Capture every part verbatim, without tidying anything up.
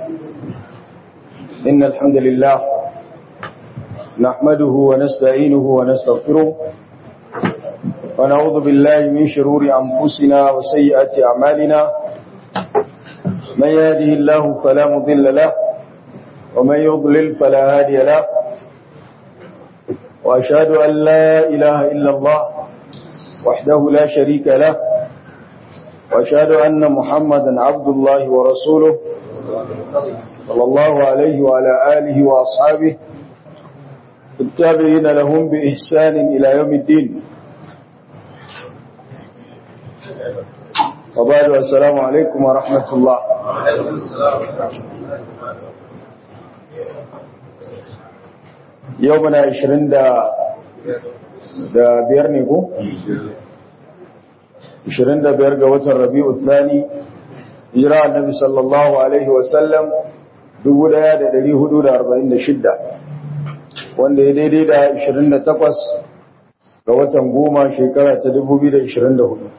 إن الحمد لله نحمده ونستعينه ونستغفره ونعوذ بالله من شرور أنفسنا وسيئات أعمالنا من يهده الله فلا مضل له ومن يضلل فلا هادي له وأشهد أن لا إله إلا الله وحده لا شريك له وأشهد أن محمدا عبد الله ورسوله صلى الله عليه وعلى آله وأصحابه التابعين لهم بإحسان إلى يوم الدين. وبعد السلام عليكم ورحمة الله. يومنا عشرين دا دا بيرنيكو عشرين دا بيرغا وتر ربيع الثاني هجرة النبي صلى الله عليه وسلم dubu ɗaya da ɗari hudu da arba'in da shidda wanda ya daidai da ashirin da takwas ga watan goma shekara ta dubu biyu da ashirin da hudu.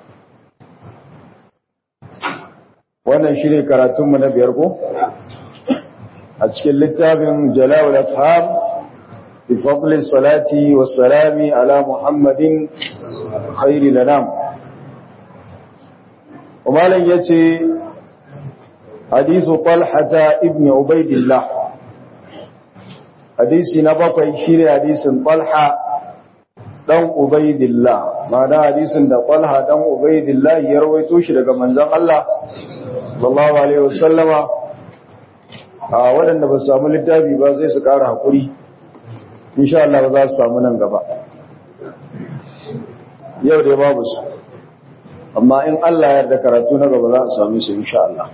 Wannan shi ne karatunmu na biyar ko? A cikin littafin Jala'ul Afham bi fadli salati wa salami ala Muhammadin khairi lanam. Umaran ya ce حديث طلحة ابن عبيد الله حديث نبقى يشير حديث طلحة دم عبيد الله معنى حديث طلحة دم عبيد الله يروي توشي من ذن الله صلى الله عليه وسلم waɗanda ba su samu littafi ba sai su ƙara haƙuri insha Allah ba za su samu nan gaba yau dai babu su amma in Allah ya yarda karatu na gaba za a same su insha Allah.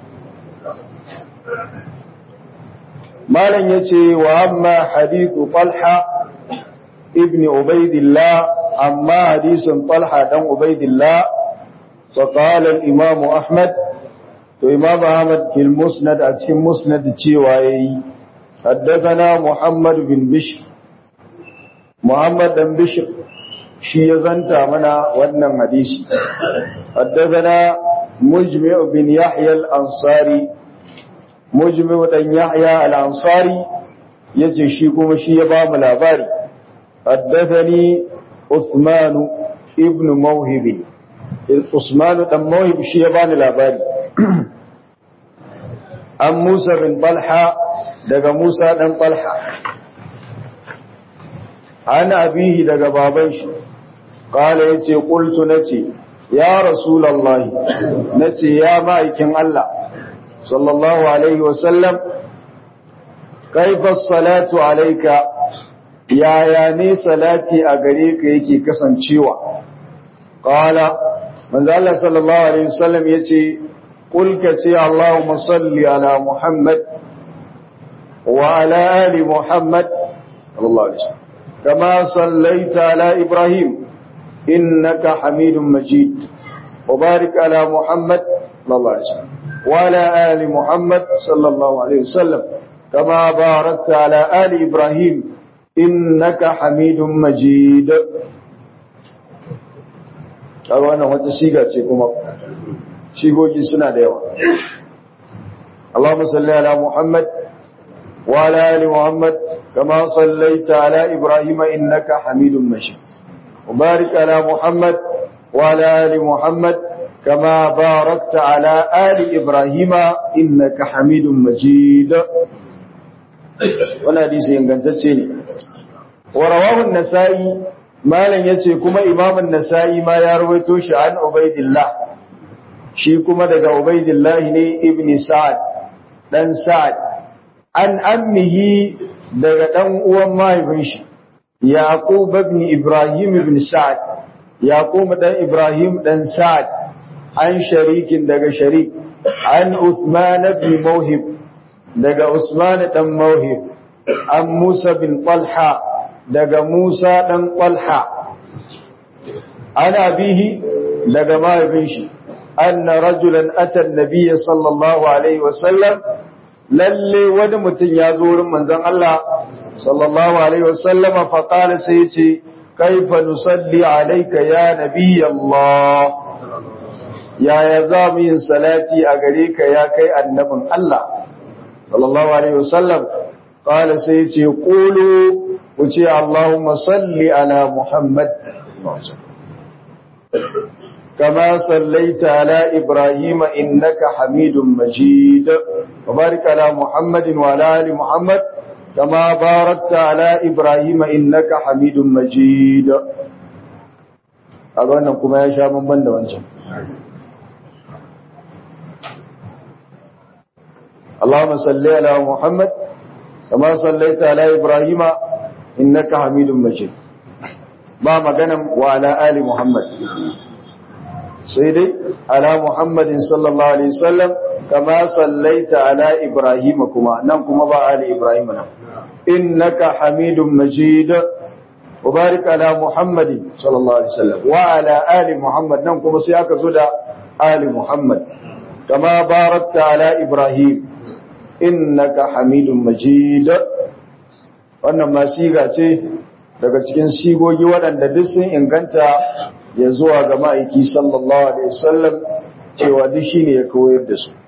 Malam yace wa amma hadithu Talha ibn Ubaydillah amma hadisun Talha dan Ubaydillah fa qala al-Imam Ahmad to Imam Ahmad fil Musnad a cikin Musnad cewa yayi haddathana Muhammad bin Bishr Muhammad dan Bishr shi ya zanta mana wannan hadisi haddathana Mujmi' bin Yahya al-Ansari Mujmi' dan Yahya al-Ansari yace shi kuma shi ya ba mu labari haddathani Uthman ibn Mawhib Uthman dan Mawhib shi ya ba ni labari an Musa bin Talha daga Musa dan Talha ana abihi daga baban shi qala yace qultu nace ya rasulullahi nace ya ma'aikin Allah sallallahu alaihi wasallam kaifa salatu alayka yaya ne salati a gare ka yake kasancewa qala manzo Allah sallallahu alaihi wasallam yace qul ka ce Allahumma salli ala Muhammad wa ala ali Muhammad sallallahu alaihi wasallam kama sallaita ala Ibrahim innaka Hamidum Majid wa barik ala Muhammad sallallahu alaihi wasallam وعلى آل محمد صلى الله عليه وسلم كما باركت على آل إبراهيم إنك حميد مجيد أولا وتسيقى تشيكم شيكو جسنا ديوان اللهم صل على محمد وعلى آل محمد كما صليت على إبراهيم إنك حميد مجيد وبارك على محمد وعلى آل محمد كما باركت على آل إبراهيم إنك حميد مجيد وانا حديث ينغنتشيني ورواه النسائي ما لن يتي كما إمام النسائي ما يرويتوش عن عبيد الله شي كما دقى عبيد الله ابن سعد دان سعد عن أمه دقى دان أوام ما يبنش يعقوب ابن إبراهيم ابن سعد يعقوب دان إبراهيم دان سعد عن شريك دقى شريك عن عثمان بن موهب دقى عثمان بن موهب عن موسى بن طلحة دقى موسى بن طلحة عن أبيه دقى ما يبنشي أن رجلا أتى النبي صلى الله عليه وسلم للي ودمت يزور من ذن الله صلى الله عليه وسلم فقال سيتي كيف نصلي عليك يا نبي الله يا يزامين صلاتي أغريك يا كي النبي الله sallallahu alaihi wasallam qala sai ce qulu wuce Allahumma salli ala Muhammad kama sallaita ala Ibrahim innaka Hamidum Majid wa barik ala Muhammadin wa ala ali Muhammad kama barakta ala Ibrahim innaka Hamidum Majid. A wannan kuma ya sha bamban da wancan. Allahumma salli ala Muhammad kama sallaita ala Ibrahim innaka Hamidum Majid. Ba maganan wa ala ali Muhammad. Sai dai ala Muhammadin sallallahu alaihi wasallam kama sallaita ala Ibrahim kuma nan kuma ba ali Ibrahim nan. Innaka Hamidum Majid. وبارك على محمد صلى الله عليه وسلم وعلى آل محمد ننكم سياك زدى آل محمد كما باركت على إبراهيم إنك حميد مجيد. wannan ma siga ce daga cikin sigogi waɗanda duk sun inganta ya zuwa ga ma'aiki sallallahu alaihi wasallam cewa duk shine ya koyar da su.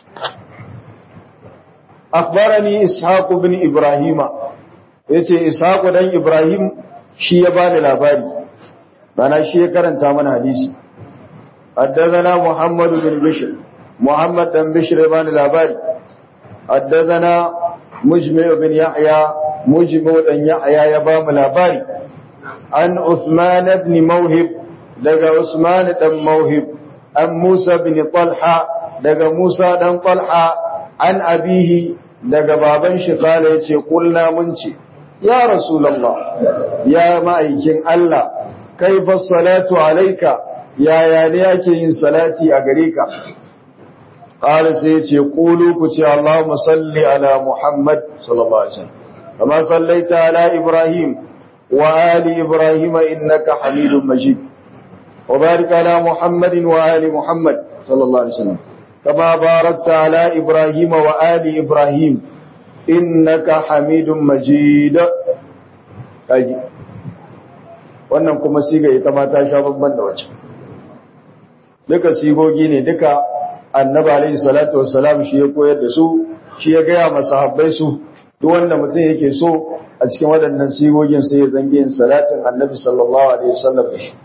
akhbarani ishaq ibn ibrahima yace ishaq dan ibrahim shi ya bani labari bana shi ya karanta mana hadisi. haddathana muhammad bin bishr muhammad dan bishr ya bani labari. haddathana mujmi' bin yahya mujmi' dan yahya ya ba mu labari. an usman ibn mawhib daga usman dan mawhib. an musa bin talha daga musa dan talha. an abihi daga baban shi kala yace kulna mun ce ya Rasulallah, ya ma'aikin Allah, kai fa salatu alaika, yaya ne ake yin salati a gare ka? Ƙara sai ce, ƙulu ku ce, Allahumma salli ala Muhammad, sallallahu Alaihi wasallam, kama sallaita ala Ibrahim, wa ali Ibrahim innaka hamidun majid, wa barik ala Muhammadin wa ali Muhammad, sallallahu Alaihi wasallam, kama barakta ala Ibrahim wa ali Ibrahim, innaka hamidun majid. kaji wannan kuma siga ita ma ta sha babban da wacce duka sigogi ne duka annabi alaihi salatu wassalam shi ya koyar da su shi ya gaya masahabbai su duk wanda mutum yake so a cikin waɗannan sigogin sai ya zange yin salatin annabi sallallahu alaihi wasallam da shi.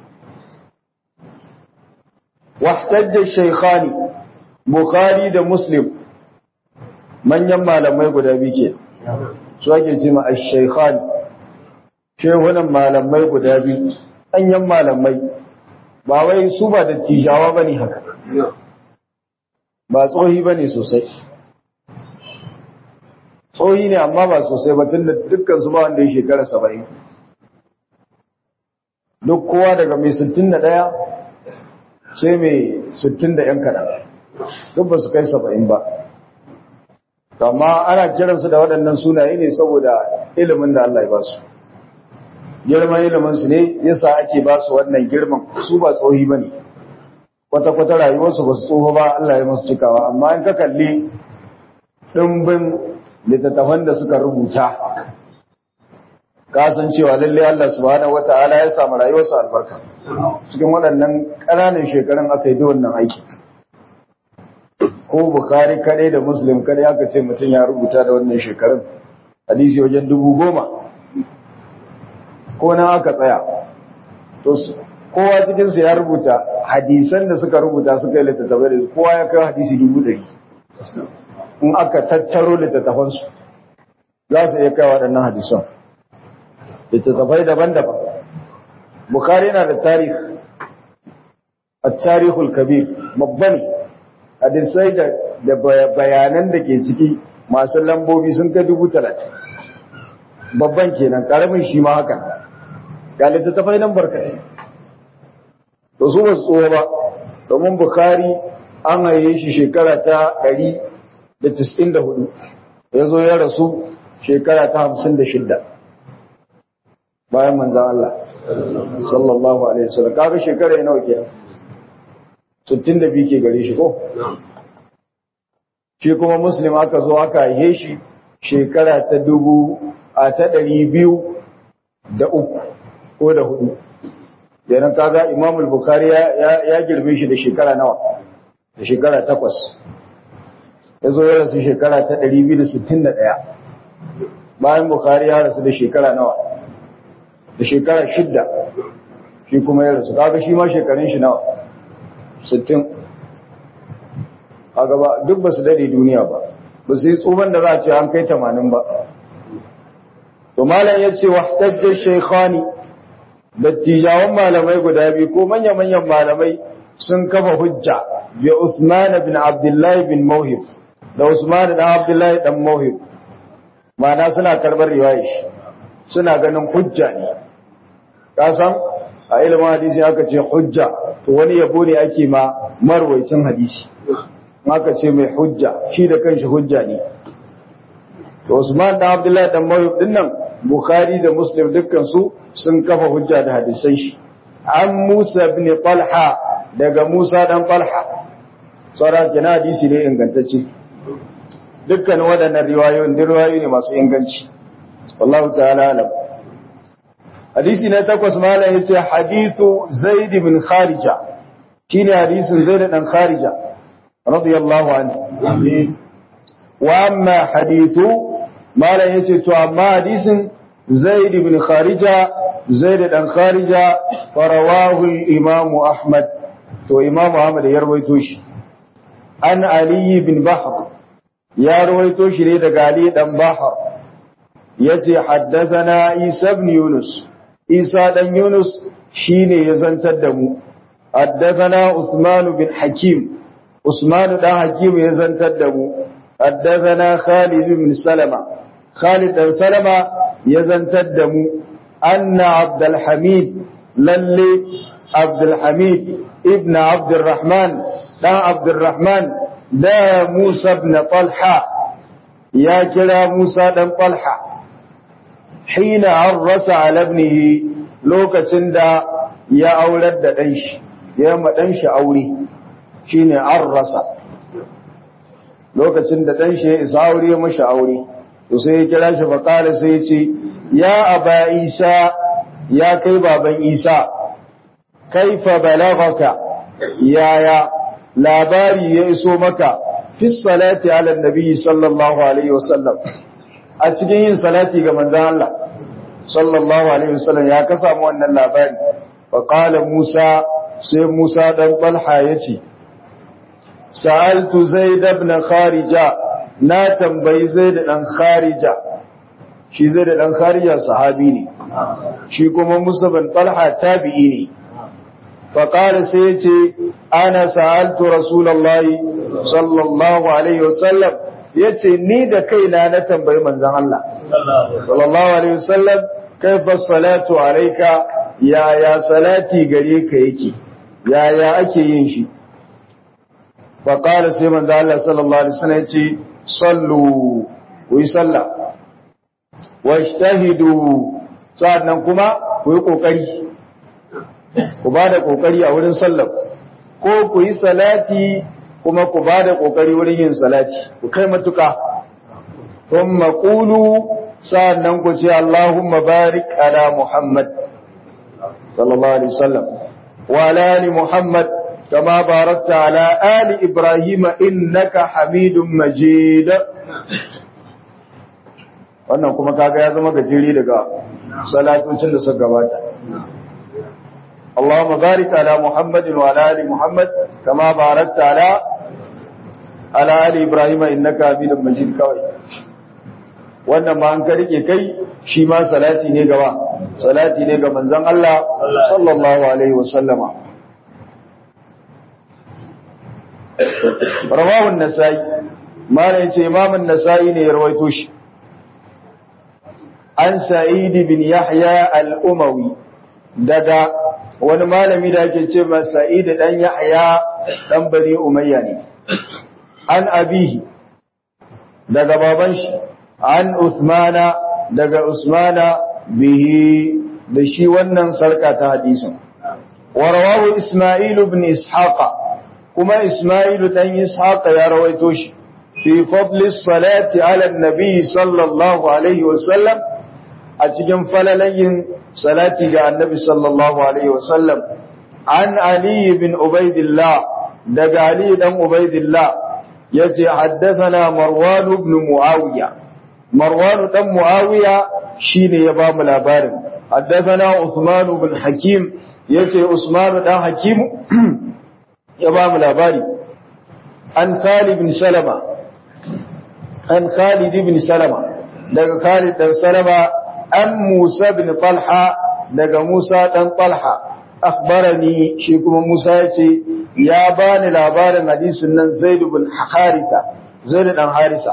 wahtajja shaykhani bukhari da muslim manyan malamai guda biyu ke su ake ce ma ash-shaykhan shehunan malamai guda biyu anyan malamai ba wai su ba dattijawa bane haka ba tsohi bane sosai tsohi ne amma ba sosai ba tunda dukkan su ba wanda ya shekara saba'in duk kowa daga mai sittin da ɗaya sai mai sittin da ‘yan kaɗan duk ba su kai saba'in ba amma ana kiransu da waɗannan sunaye ne saboda ilimin da Allah ya ba su girman iliminsu ne yasa ake ba su wannan girman su ba tsohi ba ne kwata-kwata rayuwarsu ba su tsoho ba Allah ya masu cikawa amma in ka kalli ɗimbin littattafan da suka rubuta kasan cewa lalle Allah subhanahu wata'ala ya samu rayuwarsu albarka cikin waɗannan ƙananan shekarun aka yi da wannan aiki ko Bukhari kadai da Muslim kadai aka ce mutum ya rubuta da wannan shekarun hadisi wajen dubu goma ko nan aka tsaya to kowa cikin su ya rubuta hadisan da suka rubuta suka yi littattafai da kowa ya kai hadisi dubu ɗari in aka tattaro littattafan su za su iya kai waɗannan hadisan littattafai daban-daban. Bukhari yana da tarihi at-tarihul kabir babba ne hadisai da bayanan da ke ciki masu lambobi sun kai dubu talatin babban kenan karamin shi ma hakan ga littattafai nan barkatai to su ba su tsoho ba domin Bukhari an haye shi shekara ta ɗari da tis'in da hudu ya zo ya rasu shekara ta hamsin da shidda bayan manzan Allah sallallahu alaihi wasallam kaga shekara nawa kenan sittin da biyu ke gare shi ko shi kuma Muslim aka zo aka haife shi shekara ta dubu a ta ɗari biyu da uku ko da hudu yanan kaga Imam al-Bukhari ya ya girme shi da shekara nawa da shekara takwas ya zo ya rasu shekara ta ɗari biyu da sittin da ɗaya bayan Bukhari ya rasu da shekara nawa da shekara shidda shi kuma ya rasu kaga shi ma shekarun shi nawa sittin kaga ba duk ba su dade duniya ba ba su yi tsoban da za a ce an kai tamanin ba to malam ya ce wahtajja shaykhani dattijawan malamai guda biyu ko manya-manyan malamai sun kafa hujja bi Usman bin Abdullah bin Mawhib da Usman dan Abdullah dan Mawhib ma'ana suna karbar riwaya shi suna ganin hujja ne ka san a ilimin hadisi aka ce hujja to wani yabo ne ake ma marwaicin hadisi aka ce mai hujja shi da kanshi hujja ne to Usman dan Abdullah dan Mawhib dinnan Bukhari da Muslim dukkan su sun kafa hujja da hadisan shi an Musa ibn Talha daga Musa dan Talha sauran kina hadisi ne ingantacce dukkan waɗannan riwayoyin din riwayoyi ne masu inganci wallahu ta'ala alam hadisi na takwas malam yace hadithu Zaid bin Kharija shine hadisin Zaid dan Kharija radiyallahu anhu amin wa amma hadithu malam yace to amma hadisin Zaid bin Kharija Zaid dan Kharija farawahu al-Imam Ahmad to Imam Ahmad ya rawaito shi an Ali bin Bahr ya rawaito shi ne daga Ali dan Bahr yace haddathana Isa ibn Yunus Isa dan Yunus shine ya zantar da mu haddathana Uthman bin Hakim Usman dan Hakim ya zantar da mu haddathana Khalid bin Salama Khalid dan Salama ya zantar da mu anna Abdul Hamid lalle Abdul Hamid ibn Abdul Rahman dan Abdul Rahman da Musa ibn Talha ya kira Musa dan Talha hina arrasa ala ibnihi lokacin da ya aurar da dan shi ya ma dan shi aure shine arrasa lokacin da dan shi ya isa aure ya mashi aure to sai ya kira shi fa kala sai ya ce ya aba Isa ya kai baban Isa kaifa balagaka yaya labari ya iso maka fi salati ala nabi sallallahu alaihi wasallam a cikin yin salati ga manzon Allah sallallahu alaihi wasallam ya ka samu wannan labari fa qala Musa sai Musa dan Talha yace sa'altu Zaid ibn Kharija na tambayi Zaid dan Kharija shi Zaid dan Kharija sahabi ne shi kuma Musa bin Talha tabi'i ne fa qala sai yace ana sa'altu rasulullahi sallallahu alaihi wasallam yace ni da kaina na tambayi manzon Allah sallallahu alaihi wasallam kaifa salatu alayka ya ya salati gare ka yake ya ya ake yin shi fa qala sai manzon Allah sallallahu alaihi wasallam yace sallu ku yi sallah wajtahidu sannan kuma ku yi kokari ku bada kokari a wurin sallah ko ku yi salati kuma ku ba da ƙoƙari wurin yin salati ku kai matuka thumma qulu sa'annan ku ce Allahumma barik ala Muhammad sallallahu alaihi wasallam wa ala ali Muhammad kama barakta ala ali Ibrahim innaka Hamidum Majid wannan kuma kaga ya zama gajeri daga salatocin da suka gabata اللهم بارك على محمد وعلى ال محمد كما باركت على على ال ابراهيم انك حميد مجيد kawai wannan ma an ka rike kai shi ma salati ne gaba salati ne ga manzon Allah sallallahu alaihi wasallama rawahu an-nasai mala yace imam an-nasai ne ya rawaito shi an sa'id bin yahya al-umawi daga wani malami da ake ce masa Sa'id dan Yahya dan Bani Umayya ne an abihi daga baban shi an Usmana daga Usmana bihi da shi wannan sarka ta hadisin wa rawahu Isma'il ibn Ishaq kuma Isma'il dan Ishaq ya rawaito shi fi fadli salati ala an-nabi sallallahu alaihi wasallam a cikin falalayin salati ga annabi sallallahu alaihi wasallam an Ali bin Ubaidillah daga Ali dan Ubaidillah yace haddathana Marwan ibn Muawiya Marwan dan Muawiya shine ya ba mu labarin haddathana Uthman ibn Hakim yace Usman dan Hakim ya ba mu labari an Khalid ibn Salama an Khalid ibn Salama daga Khalid dan Salama an Musa ibn Talha daga Musa dan Talha akhbarani shi kuma Musa yace ya bani labarin hadisin nan Zaid ibn Haritha Zaid dan Harisa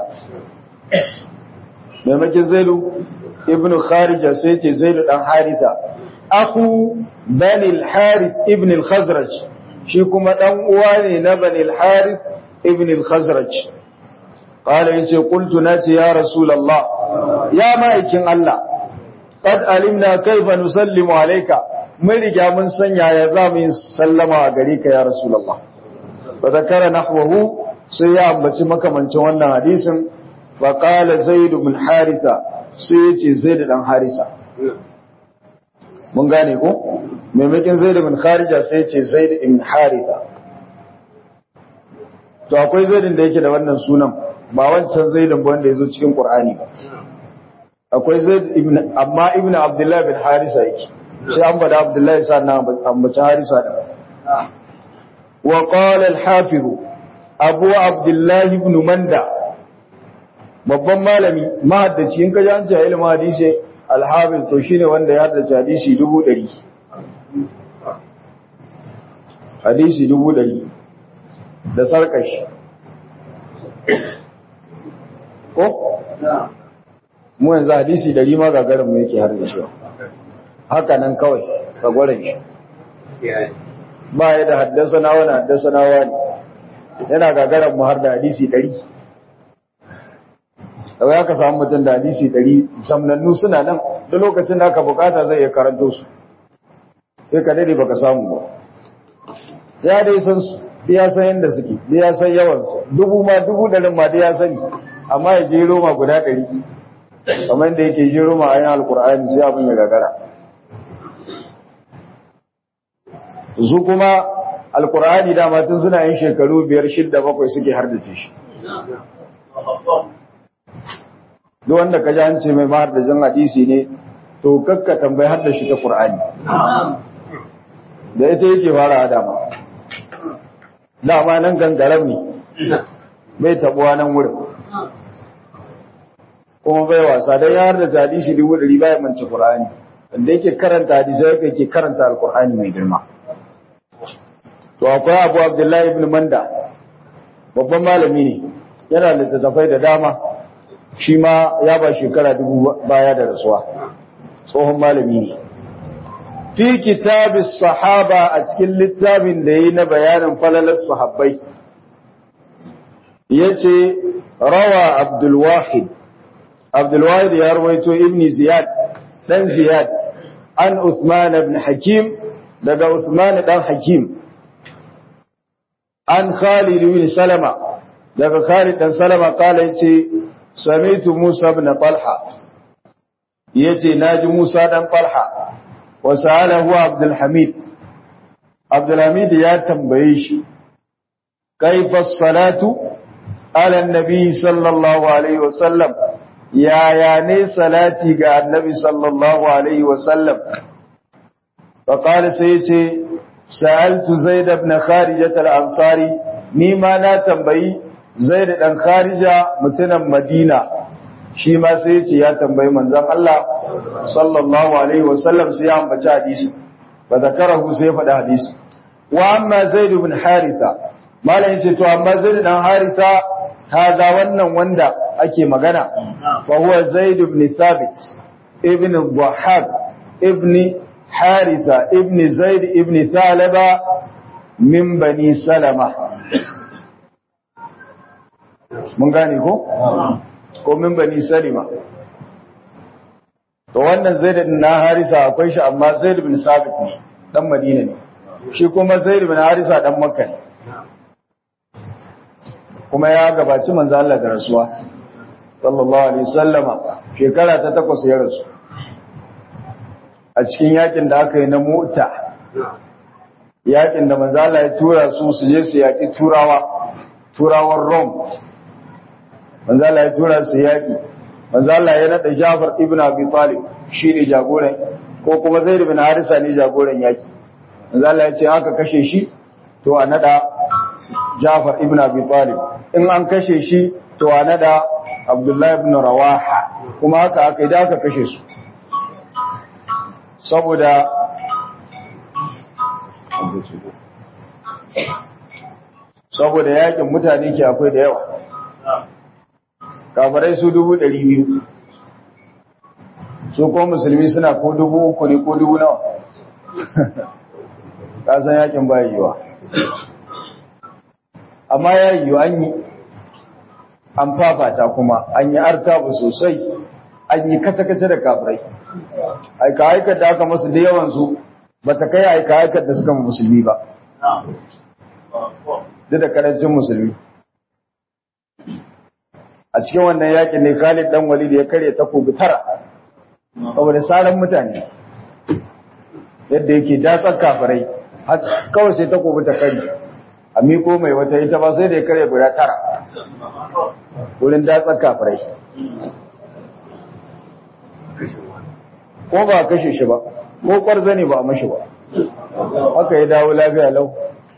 maimakon Zaid ibn Kharija sai yace Zaid dan Haritha aku bani al-Harith ibn al-Khazraj shi kuma dan uwa ne na bani al-Harith ibn al-Khazraj qala yace qultu nati ya rasulullah ya ma'aikin Allah qad alimna kayfa nusallimu alayka mun riga mun sanya ya zamu yin sallama a gare ka ya rasulullah fa zakara nahwahu sai ya ambaci makamancin wannan hadisin fa qala Zaid ibn Haritha sai yace Zaid dan Harisa mun gane ko maimakon Zaid ibn Kharija sai yace Zaid ibn Haritha to akwai Zaidin da yake da wannan sunan ba wancan Zaidin ba wanda yazo cikin Qur'ani ba akwai Zaid ibn amma ibn Abdullah bin Harisa yake sai an bada Abdullah sa na ambaci Harisa da wa qala al-hafiz Abu Abdullah ibn Manda babban malami mahaddaci in ka ji an ce ilmin hadisi al-hafiz to shine wanda ya haddace hadisi dubu ɗari hadisi dubu ɗari da sarkashi ko mu yanzu hadisi dari ma gagarin mu yake har da shi haka nan kawai ka gware shi ba ya da haddasa na wani haddasa na wani yana gagarin mu har da hadisi dari kawai aka samu mutum da hadisi dari samnannu suna nan da lokacin da aka bukata zai iya karanto su sai ka dade baka samu ba ya dai san su ya san yadda suke ya san yawansu dubu ma dubu ɗarin ma da ya sani amma ya je roma guda ɗari kamar da yake je roma a yin alkur'ani sai abin ya gagara su kuma alkur'ani dama tun suna yin shekaru biyar shidda bakwai suke hardace shi duk wanda ka ji an ce mai mahardajin hadisi ne to kakka tambayi hardashi ta qur'ani da ita yake fara dama dama nan gangaram ne bai tabuwa nan wurin kuma bai wasa don ya da hadisi dubu ɗari baya manci Qur'ani wanda yake karanta hadisai yake karanta alkur'ani mai girma to akwai Abu Abdullahi ibn Manda babban malami ne yana da littattafai da dama shi ma ya ba shekara dubu baya da rasuwa tsohon malami ne fi kitabis sahaba a cikin littafin da yi na bayanin falalar sahabbai yace rawa Abdul Wahid Abdul Wahid ya rawaito Ibn Ziyad dan Ziyad an Uthman ibn Hakim daga Uthman dan Hakim an Khalid ibn Salama daga Khalid dan Salama kala yace sami'tu Musa ibn Talha yace naji Musa dan Talha وسأله عبد الحميد عبد الحميد يا تنبيش كيف الصلاة على النبي صلى الله عليه وسلم يا يعني صلاتي على النبي صلى الله عليه وسلم فقال سيتي سألت زيد بن خارجة الأنصاري مما لا تنبي زيد بن خارجة متنا مدينة shi ma sai yace ya tambayi manzon Allah sallallahu alaihi wasallam sai ya ambaci hadisi fa zakarahu sai ya faɗa hadisi wa amma zaid ibn haritha malai yace to amma zaid dan haritha kaga wannan wanda ake magana fa huwa zaid ibn thabit ibn dhahhak ibn haritha ibn zaid ibn thalaba min bani salama mun gane ko ko min bani salima to wannan zaid ibn harisa akwai shi amma zaid ibn sabit ne dan madina ne shi kuma zaid ibn harisa dan makka ne kuma ya gabaci manzo Allah da rasuwa sallallahu alaihi wasallama shekara ta takwas ya rasu a cikin yakin da aka yi na Mu'ta yakin da manzo Allah ya tura su su je su yaki turawa turawan Rome manzo Allah ya tura su yaki manzo Allah ya nada Ja'far ibn Abi Talib shine jagoran ko kuma Zaid ibn Harisa ne jagoran yaki manzo Allah ya ce aka kashe shi to a nada Ja'far ibn Abi Talib in an kashe shi to a nada Abdullah ibn Rawaha kuma haka aka idan aka kashe su saboda saboda yakin mutane ke akwai da yawa kafirai su dubu ɗari biyu su ko musulmi suna ko dubu uku ne ko dubu nawa kasan yakin ba yiwa amma ya yiwu an yi an fafata kuma an yi artabu sosai an yi kasa-kasa da kafirai aika-aikar da aka masu da yawansu ba ta kai aika-aikar da suka musulmi ba duk da karancin musulmi a cikin wannan yakin ne Khalid dan Walid ya karya takobi tara saboda saran mutane yadda yake datsar kafirai kawai sai takobi ta kari a miko mai wata ita ba sai da ya karya guda tara wurin datsar kafirai ko ba a kashe shi ba ko kwarza ne ba a mashi ba haka ya dawo lafiya lau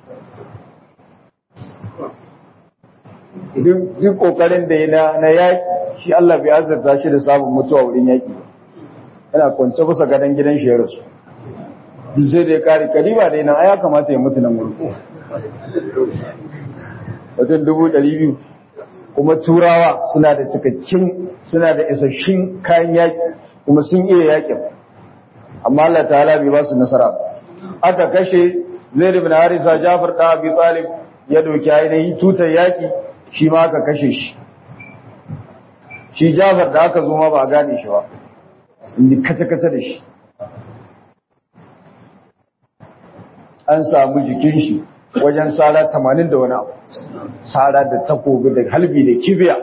duk kokarin da ya na yaƙi shi Allah bai azurta shi da samun mutuwa wurin yaƙi yana kwance kusa gadon gidan shi ya rasu duk sai da ya kare kariba da yana ya kamata ya mutu nan wurin wajen dubu ɗari biyu kuma turawa suna da cikakken suna da isasshin kayan yaƙi kuma sun iya yaƙin amma Allah ta'ala bai ba su nasara ba aka kashe Zaid ibn Harisa Ja'far da Abi Talib ya doki ainihin tutar yaƙi shi ma aka kashe shi shi Ja'far da aka zo ma ba a gane shi ba inda kace-kace da shi an samu jikin shi wajen sara tamanin da wani abu sara da takobi da halbi da kibiya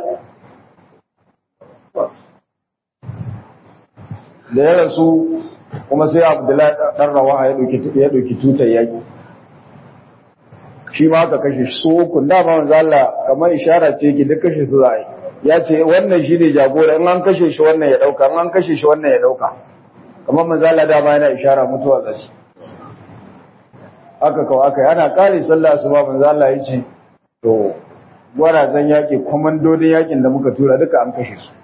da ya rasu kuma sai Abdullahi dan Rawaha ya dauki ya dauki tutar yaki shi ma aka kashe su uku da ba manzo Allah kamar ishara ce yake duk kashe su za a yi ya ce wannan shine jagora in an kashe shi wannan ya dauka in an kashe shi wannan ya dauka kamar manzo Allah da ba yana ishara mutuwa ga shi aka kawo aka yana kare sallah asuba manzo Allah ya ce to gwarazan yaki komandodin yakin da muka tura duka an kashe su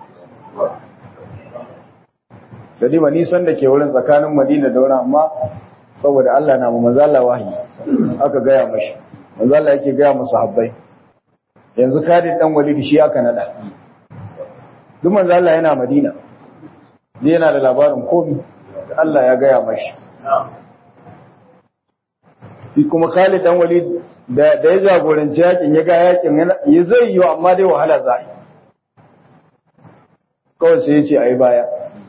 dadi ba nisan da ke wurin tsakanin Madina da wurin amma saboda Allah na mu manzo Allah wahayi aka gaya mashi manzo Allah yake gaya musu sahabbai yanzu Khalid dan Walid shi aka nada duk manzo Allah yana Madina dai yana da labarin komai Allah ya gaya mashi shi kuma Khalid dan Walid da da ya jagoranci yakin ya ga yakin ya zai yi amma dai wahala za a yi kawai sai ya ce ai baya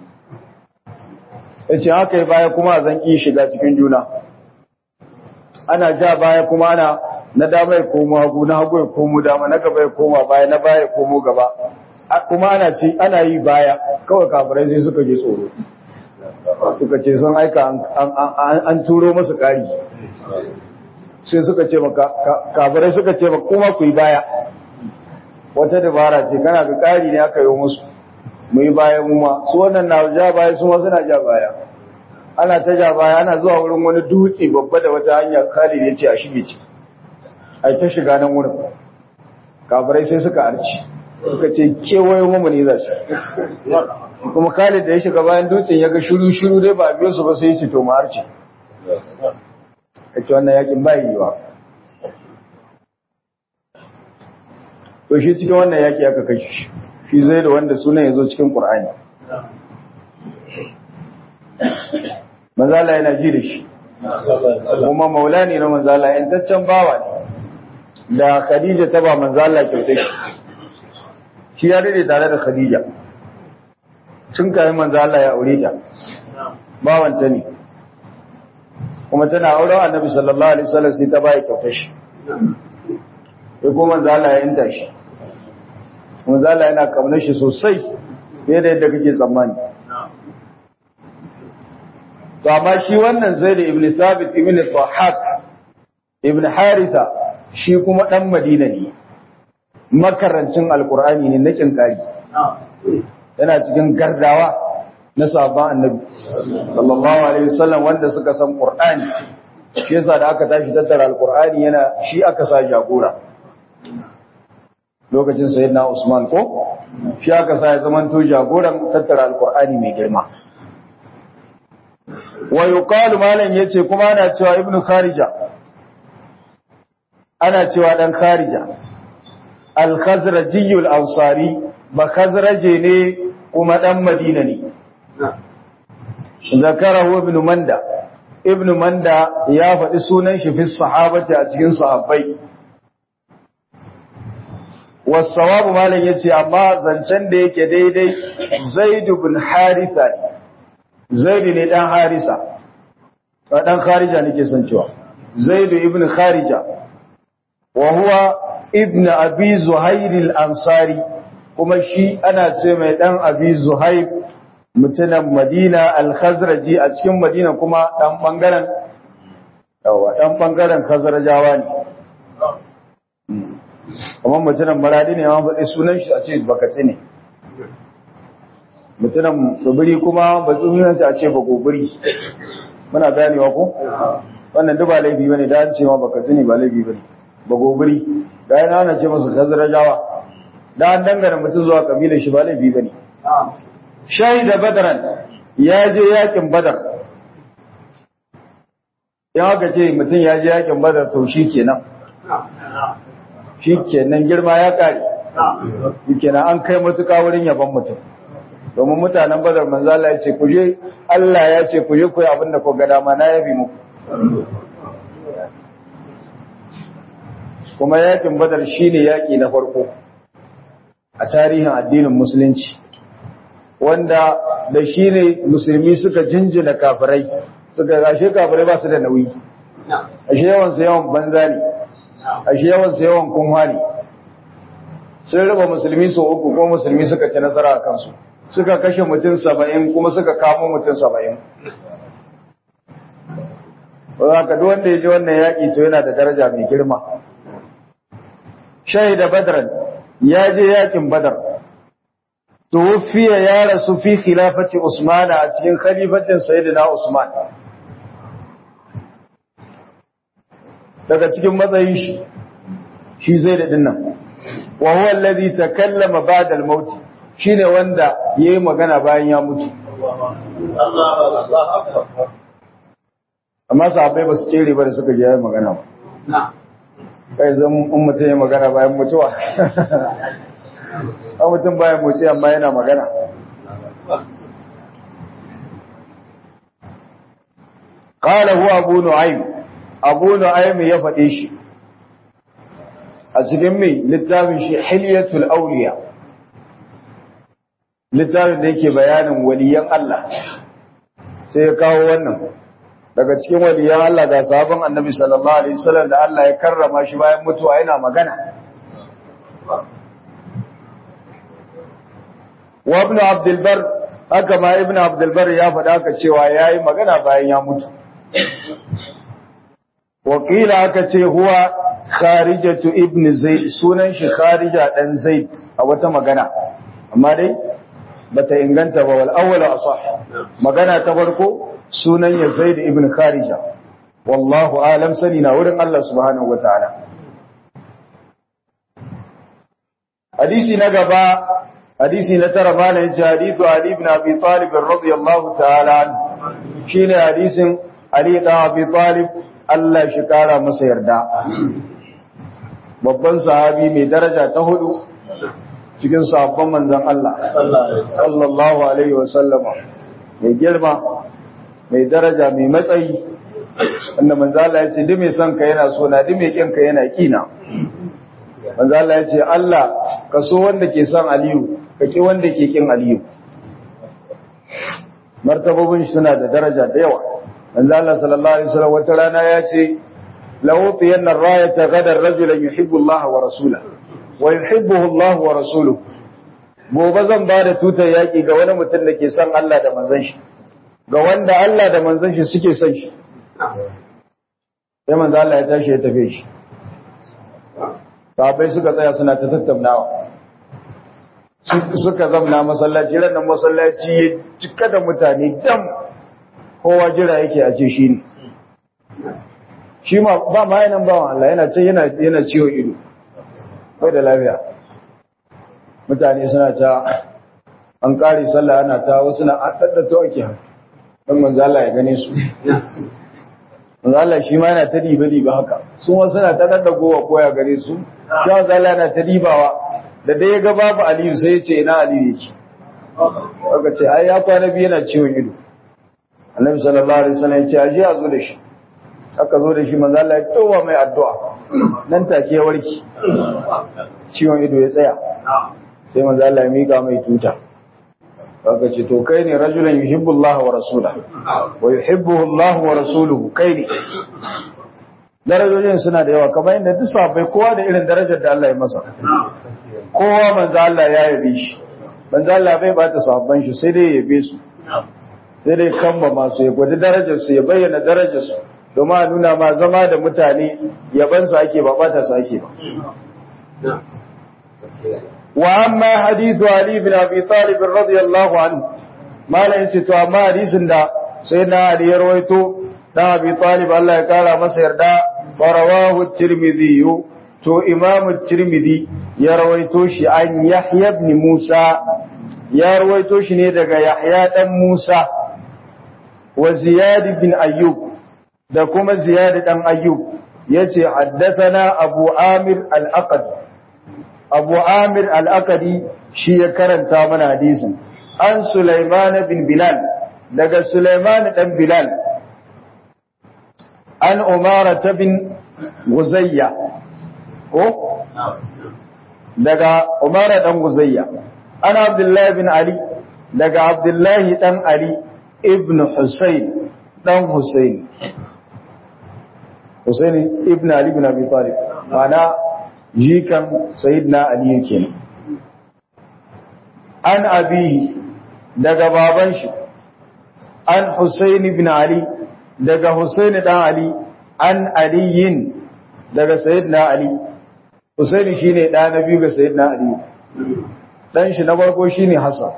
ya ce haka yi baya kuma zan ƙi shiga cikin juna ana ja baya kuma ana na dama ya komo hagu na hagu ya komo dama na gaba ya koma baya na baya ya komo gaba kuma ana ce ana yi baya kawai kafirai sai suka je tsoro suka ce sun aika an turo masu ƙari sai suka ce maka kafirai suka ce maka kuma ku yi baya wata dabara ce kana ga ƙari ne aka yi musu mu yi baya mu ma su wannan na ja baya su ma suna ja baya ana ta ja baya ana zuwa wurin wani dutse babba da wata hanya Khalid ya ce a shige ci ai ta shiga nan wurin kafirai sai suka arci suka ce kewayo mu ne za shi kuma Khalid da ya shiga bayan dutsen ya ga shiru shiru dai ba a biyo su ba sai ya ce to mu arci kace wannan yakin bai yiwa to shi cikin wannan yaki aka kashe shi shi zai da wanda sunan ya zo cikin ƙur'ani manzala yana ji da shi kuma maula ne na manzala yantaccen bawa ne da khadija ta ba manzala kyauta shi shi ya rade tare da khadija tun kayan manzala ya aure ta bawanta ne kuma tana auren annabi sallallahu alaihi wasallam sai ta ba ya kyauta shi sai kuma manzala ya yanta shi manzala yana kamnar shi sosai fiye da yadda kake tsammani to amma shi wannan Zaid ibn Thabit ibn Dhahhak ibn Haritha shi kuma dan Madina ne makarancin alkur'ani ne na kinkari yana cikin gardawa na sahabban annabi sallallahu alaihi wasallam wanda suka san qur'ani shi yasa da aka tashi tattara alkur'ani yana shi aka sa jagora lokacin sayyidina Usman ko shi aka sa ya zamanto jagoran tattara alkur'ani mai girma wa yuqalu malan yace kuma ana cewa ibnu kharija ana cewa dan kharija al-khazraji al-ansari ba khazraje ne kuma dan madina ne zakarahu ibn manda ibn manda ya faɗi sunan shi fi sahabati a cikin sahabbai wasawabu malan yace amma zancen da yake daidai zaid ibn haritha zaid ne dan harisa dan kharija nake son cewa zaid ibn kharija wa huwa ibn abi zuhair al-ansari kuma shi ana ce mai dan abi zuhair mutunan madina al-khazraji a cikin madina kuma dan bangaren yawa dan bangaren khazrajawa ne kuma mutunan maradi ne ma faɗi sunan shi a ce bakace ne mutunan tsibiri kuma ba sunan ta a ce ba gobiri muna ganewa ko wannan duk ba laifi bane da an ce ma bakace ne ba laifi bane ba gobiri da yana ana ce masa khazrajawa da an dangana mutum zuwa kabilar shi ba laifi bane shahida badran ya je yakin badar ya haka ce mutum ya je yakin badar to shikenan shikenan girma ya kare shikenan an kai matuka wurin yaban mutum domin mutanen badar manzo Allah ya ce ku je Allah ya ce ku je ku yi abin da ku ga dama na yabi muku kuma yakin badar shine yaki na farko a tarihin addinin musulunci wanda da shine musulmi suka jinjina kafirai suka gashe kafirai ba su da nauyi ashe yawan su yawan banza ne ashe yawan su yawan kunwa ne sun raba musulmi su uku ko musulmi suka ci nasara a kansu suka kashe mutum saba'in kuma suka kamo mutum saba'in ka duk wanda ya ji wannan yaƙi to yana da daraja mai girma shahida badran ya je yakin badar tuwfiya ya rasu fi khilafati usman a cikin khalifatin sayyidina usman daga cikin matsayin shi shi zai da dinnan wa huwa alladhi takallama ba'da al-maut shine wanda yayi magana bayan ya mutu amma sahabbai ba su tsere ba da suka je yayi magana ba kai zan in mutum ya magana bayan mutuwa a mutum bayan mutuwa amma yana magana qala huwa abu nu'aym abu nu'aym ya faɗe shi a cikin mai littafin shi hilyatul awliya littafin da yake bayanin waliyan Allah sai ya kawo wannan daga cikin waliyan Allah ga sahabban annabi sallallahu alaihi wasallam da Allah ya karrama shi bayan mutuwa yana magana wa ibn abdul bar haka ma ibn abdul bar ya faɗa haka cewa yayi magana bayan ya mutu wakila aka ce huwa kharijatu ibn zaid sunan shi kharija dan zaid a wata magana amma dai bata inganta ba wal awwal asah magana ta farko sunan ya zaid ibn kharija wallahu alam sani na wurin Allah subhanahu wataala hadisi na gaba hadisi na tara mana yace hadithu ali ibn abi talib radiyallahu ta'ala shine hadisin ali ibn abi talib Allah shi kara masa yarda babban sahabi mai daraja ta hudu cikin sahabban manzon Allah sallallahu alaihi wasallama mai girma mai daraja mai matsayi wanda manzon Allah ya ce duk mai son ka yana so na duk mai kin ka yana kina manzon Allah ya ce Allah ka so wanda ke son Aliyu ka ki wanda ke kin Aliyu martabobin shi suna da daraja da yawa manzon Allah sallallahu alaihi wasallam wata rana ya ce لأوطين الراية غدا رجلا يحب الله ورسوله ويحبه الله ورسوله gobe zan ba da tutar yaƙi ga wani mutum da ke son Allah da manzon shi ga wanda Allah da manzon shi suke son shi sai manzon Allah ya tashi ya tafi shi sahabbai suka tsaya suna ta tattaunawa suka zamna masallaci ranar masallaci ya cika da mutane dam kowa jira yake a ce shi ne shi ma ba ma yanan bawan Allah yana ce yana ciwon ido bai da lafiya mutane suna ta an kare sallah ana ta wasu na adda to ake dan manzo Allah ya gane su manzo Allah shi ma yana ta dibe dibe haka su wasu na ta dadda gowa koya gare su shi manzo Allah yana ta dibawa da dai ya ga babu Aliyu sai ya ce ina Aliyu yake aka ce ai ya kwana biyu yana ciwon ido Annabi sallallahu alaihi wasallam ya ce aje a zo da shi aka zo da shi manzo Allah ya towa mai addu'a nan take ya warki ciwon ido ya tsaya sai manzo Allah ya mika mai tuta aka ce to kai ne rajulan yuhibbu Allah wa rasulahu wa yuhibbuhu Allah wa rasuluhu kai ne darajojin suna da yawa kamar inda duk sahabbai kowa da irin darajar da Allah ya masa kowa manzo Allah ya yabe shi manzo Allah bai bata sahabban shi sai dai ya yabe su sai dai kamba masu ya gwada darajar su ya bayyana darajar su domin a nuna ma zama da mutane yaban su ake ba bata su ake ba wa amma hadithu Ali ibn Abi Talib radiyallahu anhu malai ce to amma hadisin da sai na Ali ya rawaito da Abi Talib Allah ya kara masa yarda wa rawahu at-Tirmidhi to Imam at-Tirmidhi ya rawaito shi an Yahya ibn Musa ya rawaito shi ne daga Yahya dan Musa wa Ziyad ibn Ayyub da kuma Ziyad dan Ayyub yace haddathana Abu Amir al-Aqdi Abu Amir al-Aqdi shi ya karanta mana hadisin an Sulaiman bin Bilal daga Sulaiman dan Bilal an Umara bin Guzayya ko daga Umara dan Guzayya an Abdullah bin Ali daga Abdullah dan Ali ibn Husayn dan Husayn Husayn ibn Ali bin Abi Talib ana jikan Sayyidina Ali kenan an abihi daga baban shi an Husayn ibn Ali daga Husayn dan Ali an Aliyin daga Sayyidina Ali Husayn shine da na biyu ga Sayyidina Ali dan shi na farko shine Hassan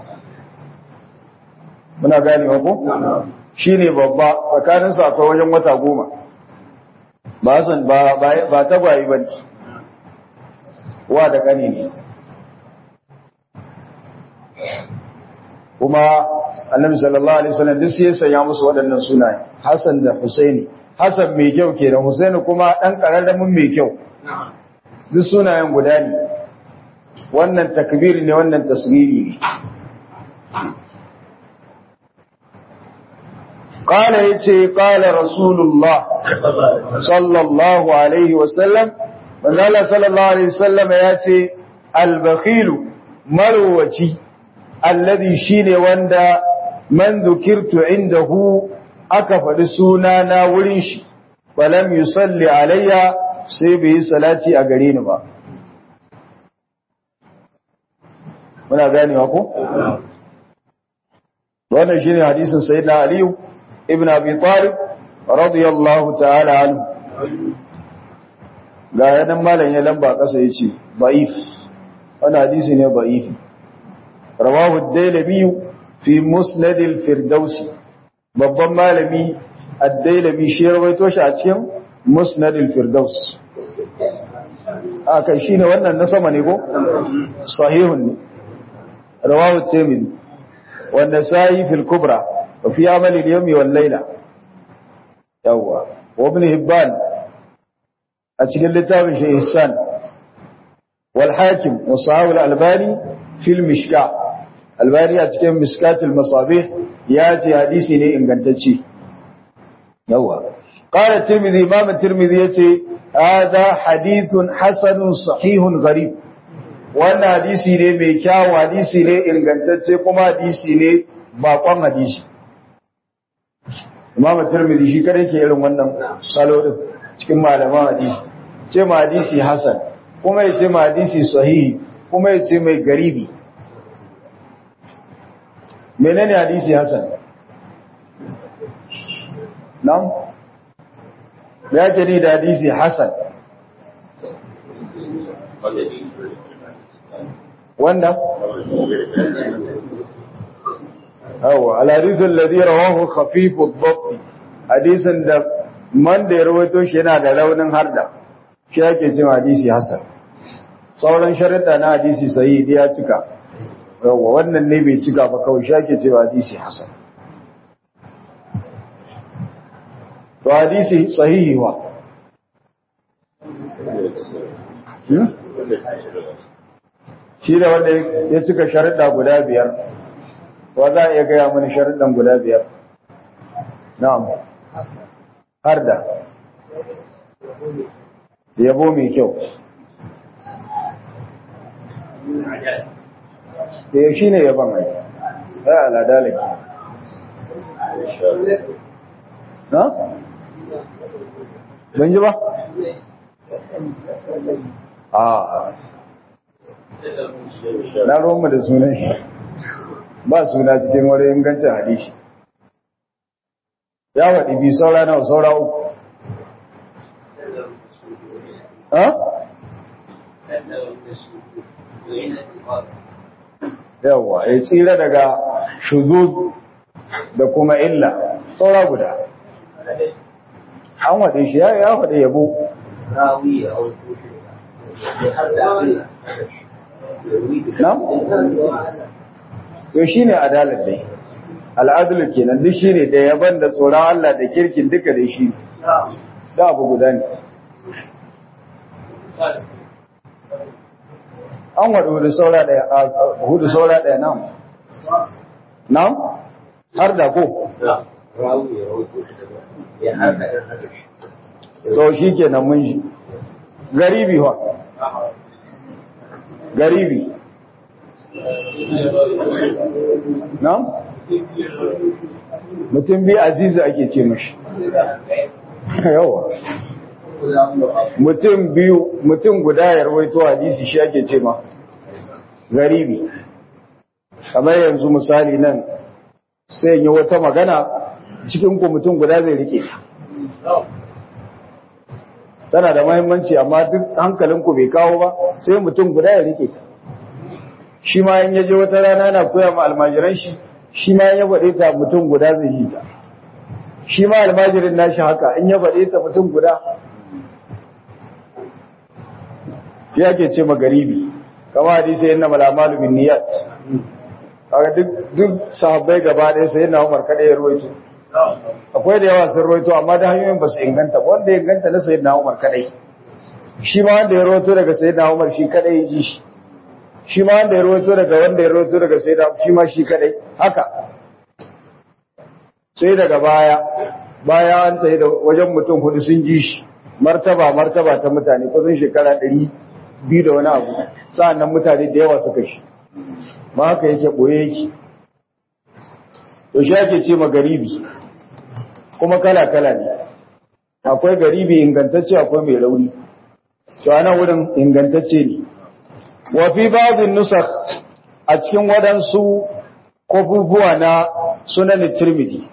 muna gane ko shine babba tsakanin su akwai wajen wata goma ba Hassan ba ba tagwayi bane wa da kane ne kuma Annabi sallallahu alaihi wasallam duk sai ya sanya musu waɗannan sunaye Hassan da Husaini Hassan mai kyau kenan Husaini kuma dan kararramin mai kyau duk sunayen guda ne wannan takbir ne wannan tasghiri ne قال يتي قال رسول الله صلى الله عليه وسلم من قال صلى الله عليه وسلم ياتي البخيل مروتي الذي شيني وندا من ذكرت عنده أكفر سونانا وليش ولم يصلي علي سيبه صلاتي أقرين با muna gani wa ko wannan shine hadisin sayyidina Ali ibn Abi Talib radiyallahu ta'ala anhu ga yanan malan ya lamba kasa yace da'if wannan hadisi ne da'if rawahu ad-Dailami fi musnad al-Firdausi babban malami ad-Dailami shi rawaito shi a cikin musnad al-Firdaus aka shine wannan na sama ne ko sahihun ne rawahu at-Tirmidhi wa an-Nasa'i fi al-Kubra wa fi amal al-yawm wal layla yawa wa ibn Hibban a cikin littafin shi Ihsan wal Hakim wa Sahih al-Albani fi al-Mishka Albani a cikin Miskat al-Masabih ya ce hadisi ne ingantacce yawa qala at-Tirmidhi imam at-Tirmidhi yace hada hadithun hasanun sahihun gharib wannan hadisi ne mai kyau hadisi ne ingantacce kuma hadisi ne bakon hadisi imam at-Tirmidhi shi kare ke irin wannan salo din cikin malaman hadisi ce ma hadisi hasan kuma yace ma hadisi sahihi kuma yace mai garibi menene hadisi hasan nam ya ke ni da hadisi hasan wanda awa al-hadith alladhi rawahu khafif ad-dhabt hadisin da man da ya rawaito shi yana da raunin harda shi yake cewa hadisi hasan sauran sharuɗa na hadisi sahihi ya cika yawa wannan ne bai cika ba kawai shi yake cewa hadisi hasan to hadisi sahihi wa shi da wanda ya cika sharuɗa guda biyar wa za a iya gaya mani sharuɗan guda biyar na'am har da yabo mai kyau ya shi ne yaban mai ya aladalaki na? don ji ba? a na roma da sunan shi ba suna cikin wani ingancin hadisi ya waɗi bi saura na saura uku ha? yawa ya tsira daga shuzuz da kuma illa saura guda an waɗe shi ya waɗe yabo na? yau shi ne adalar dai al'adulu kenan duk shi ne da yaban da tsoron Allah da kirkin duka da shi da abu guda ne an waɗa hudu saura ɗaya hudu saura ɗaya nan nan har da ko to shi kenan mun shi garibi wa garibi na? mutum biyu azizu ake ce mashi yawa mutum biyu mutum guda ya rawaito hadisi shi ake ce ma garibi kamar yanzu misali nan sai yi wata magana cikin ku mutum guda zai rike tana da mahimmanci amma duk hankalinku bai kawo ba sai mutum guda ya rike ta shi ma in yaje wata rana na koya ma almajiran shi shi ma ya faɗe ta mutum guda zai yi ta shi ma almajirin nashi haka in ya faɗe ta mutum guda ya ke ce magaribi kama hadisi yana malamalu bin niyat kaga duk duk sahabbai gaba ɗaya sai yana Umar kada ya ruwaito akwai da yawa sun ruwaito amma da hanyoyin ba su inganta ba wanda ya inganta na sayyidina Umar kadai shi ma wanda ya ruwaito daga sayyidina Umar shi kadai ya ji shi shi ma wanda ya rawaito daga wanda ya rawaito daga sai da shi ma shi kadai haka sai daga baya baya an tsaye da wajen mutum hudu sun ji shi martaba martaba ta mutane kusan shekara ɗari biyu da wani abu sa'annan mutane da yawa suka shi ma haka yake boye yake to shi ake ce ma garibi kuma kala kala ne akwai garibi ingantacce akwai mai rauni to anan wurin ingantacce ne wafi bazin nusar a cikin waɗansu kofufuwa na sunan tirmidhi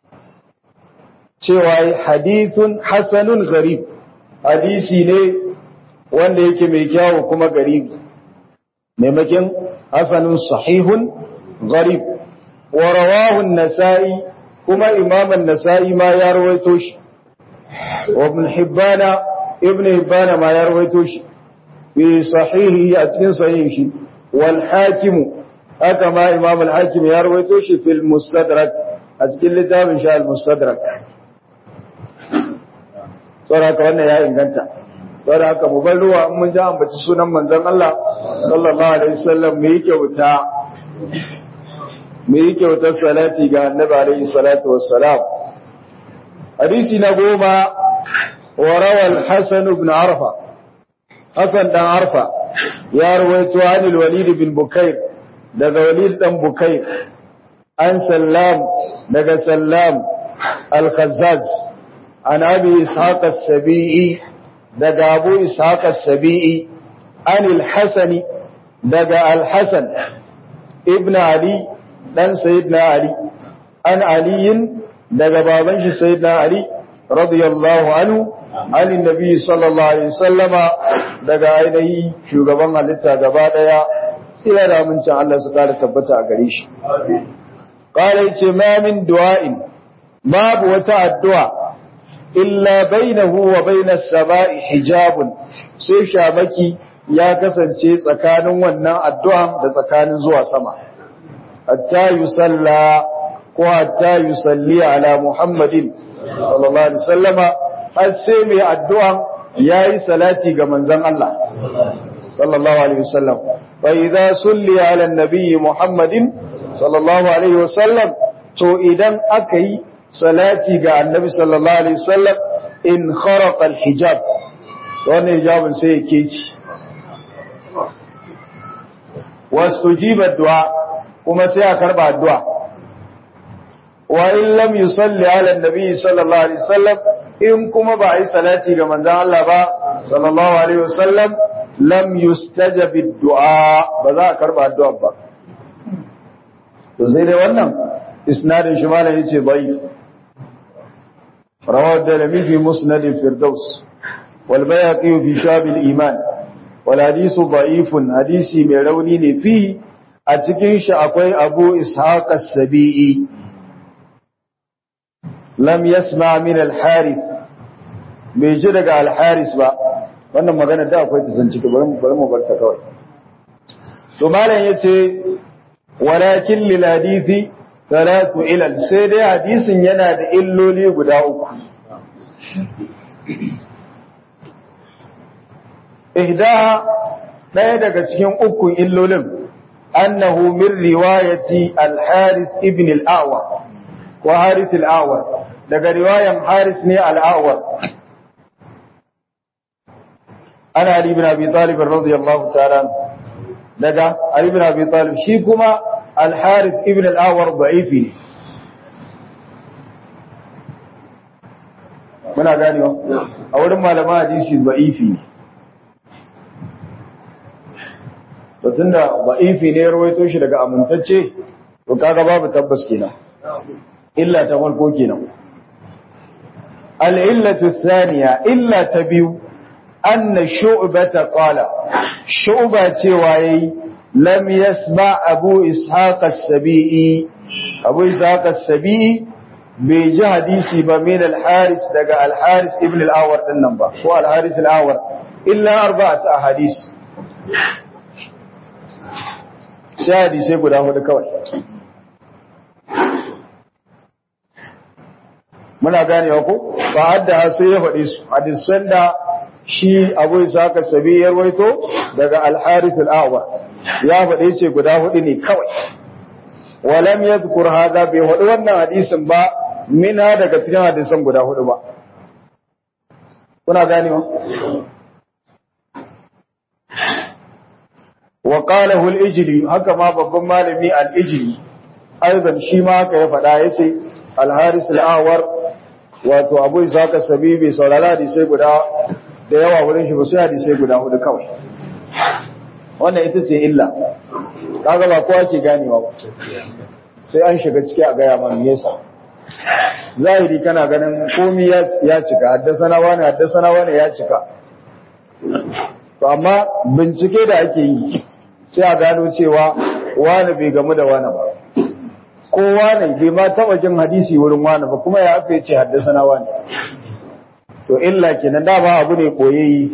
cewa hadithun hasanun garib hadisi ne wanda yake mai kyawu kuma garib maimakin hasanun sahihun garib wa rawahun nasa'i kuma imaman nasa'i ma ya rawaito shi wa ibn hibbana ibn hibbana ma ya rawaito shi في صحيحه أتكين صحيحه والحاكم أكما إمام الحاكم يرويتوش في المستدرك أتكين لتاب إن شاء المستدرك صراحة وانا يا إنغانتا صراحة مبلوة من جاء بتسونا من ذن الله صلى الله عليه وسلم ميكي وتا ميكي وتا صلاتي قال النبي عليه الصلاة والسلام حديثي نقوم وروى الحسن بن عرفة Hassan dan Arfa ya rawaito anil Walid bin Bukair daga Walid dan Bukair an Sallam daga Sallam al-Khazzaz an Abi Ishaq as-Sabi'i daga Abu Ishaq as-Sabi'i anil Hasan daga al-Hasan ibn Ali dan Sayyidina Ali an Ali daga baban shi Sayyidina Ali radiyallahu anhu Ali Nabi sallallahu alaihi wasallama daga ainihi shugaban halitta gaba daya ila da amincin Allah su kara tabbata a gare shi qala yace ma min du'ain babu wata addu'a illa bainahu wa bainas sama'i hijabun sai shamaki ya kasance tsakanin wannan addu'an da tsakanin zuwa sama hatta yusalla ko hatta yusalli ala muhammadin sallallahu alaihi wasallama har sai mai addu'an yayi salati ga manzon Allah sallallahu alaihi wasallam fa idza sulli ala nabi muhammadin sallallahu alaihi wasallam to idan aka yi salati ga annabi sallallahu alaihi wasallam in kharaqa alhijab wannan hijabin sai yake ci wastujiba du'a kuma sai a karba addu'a wa in lam yusalli ala annabi sallallahu alaihi wasallam in kuma ba yi salati ga manzon Allah ba sallallahu alaihi wasallam lam yustajab ad-du'a ba za a karba addu'a ba to sai dai wannan isnadin shi malam yace bai رواه الدارمي في مسند الفردوس والبيهقي في شعب الإيمان والحديث ضعيف حديثي mai rauni ne fi a cikin shi akwai Abu Ishaq as-Sabi'i lam yasma min al-Harith bai ji daga al-Harith ba wannan magana da akwai ta san ciki bari bari mu barta kawai to malam yace walakin lil hadithi ثلاث ilal sai dai hadisin yana da illoli guda uku ihdaha daya daga cikin ukun illolin annahu min riwayati al-Harith ibn al-A'war wa Harith al-A'war daga riwayan Harith ne al-A'war ana Ali ibn Abi Talib radiyallahu ta'ala daga Ali ibn Abi Talib shi kuma الحارث ابن الأعور ضعيفي muna ganewa a wurin malama hadisi da'ifi ne to tunda da'ifi ne rawaito shi daga amintacce to kaga babu tabbas kenan illa ta farko kenan al-illatu thaniya illa ta biyu anna shu'bata qala shu'ba cewa yayi lam yasma abu ishaq as-sabi'i abu ishaq as-sabi'i bai ji hadisi ba min al-haris daga al-haris ibn al-awar din nan ba ko al-haris al-awar illa arba'at ahadith sai hadisi guda hudu kawai muna ganewa ko ba hadda sai ya faɗi su hadisan da shi abu ishaq as-sabi'i ya rawaito daga al-haris al-awar ya faɗe ce guda hudu ne kawai walam yadhkur hada bai hudu wannan hadisin ba mina daga cikin hadisan guda hudu ba kuna ganewa wa qalahu al-ijli haka ma babban malami al-ijli aidan shi ma haka ya faɗa yace al-haris al-awar wato abu isaka sabibi saurara hadisai guda da yawa wurin shi ba sai hadisai guda hudu kawai wannan ita ce illa kaga ba kowa ke ganewa ba sai an shiga ciki a gaya mana yasa zahiri kana ganin komai ya cika haddasana wani haddasana wani ya cika to amma bincike da ake yi sai a gano cewa wani bai gamu da wani ba ko wani bai ma taba jin hadisi wurin wani ba kuma ya aka ce haddasana wani to illa kenan da ba abu ne koyayyi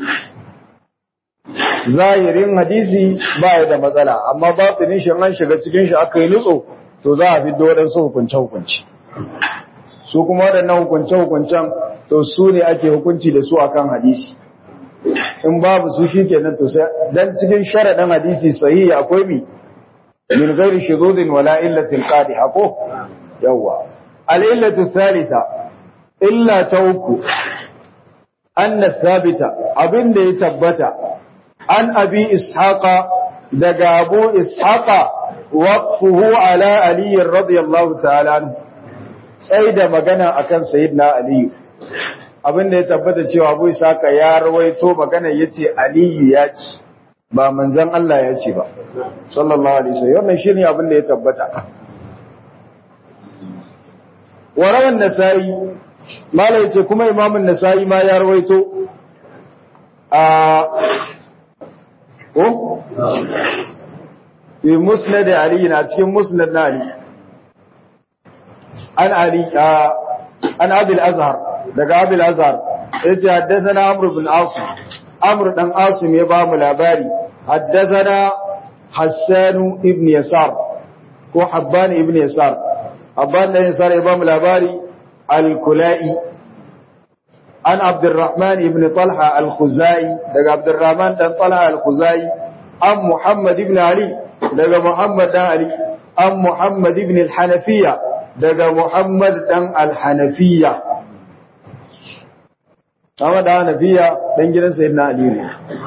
zahirin hadisi ba ya da matsala amma batinin shi an shiga cikin shi aka yi nutso to za a fiddo waɗansu hukunce-hukunce su kuma waɗannan hukunce-hukuncen to su ne ake hukunci da su akan hadisi in babu su shi kenan to sai dan cikin sharaɗin hadisi sahihi akwai mi min ghairi shuzuzin wala illatin qadiha ko yawa al illatu thalitha illa ta uku anna thabita abinda ya tabbata an abi ishaqa daga abu ishaqa waqfuhu ala ali radiyallahu ta'ala anhu sai da magana akan sayyidina ali abinda ya tabbata cewa abu ishaqa ya rawaito magana yace ali ya ci ba manzon Allah ya ce ba sallallahu alaihi wasallam wannan shine abinda ya tabbata wa rawan nasai malai yace kuma imamun nasai ma ya rawaito a ko fi musnad Ali na cikin musnad na Ali an Ali an Abi al-Azhar daga Abi al-Azhar yace haddathana Amr ibn Asim Amr dan Asim ya ba mu labari haddathana Hassan ibn Yasar ko Habban ibn Yasar Habban ibn Yasar ya ba mu labari al-Kulai an Abdurrahman ibn Talha al-Khuzai daga Abdurrahman dan Talha al-Khuzai an Muhammad ibn Ali daga Muhammad dan Ali an Muhammad ibn al-Hanafiya daga Muhammad dan al-Hanafiya Muhammad dan Hanafiya dan gidan Sayyidina Ali ne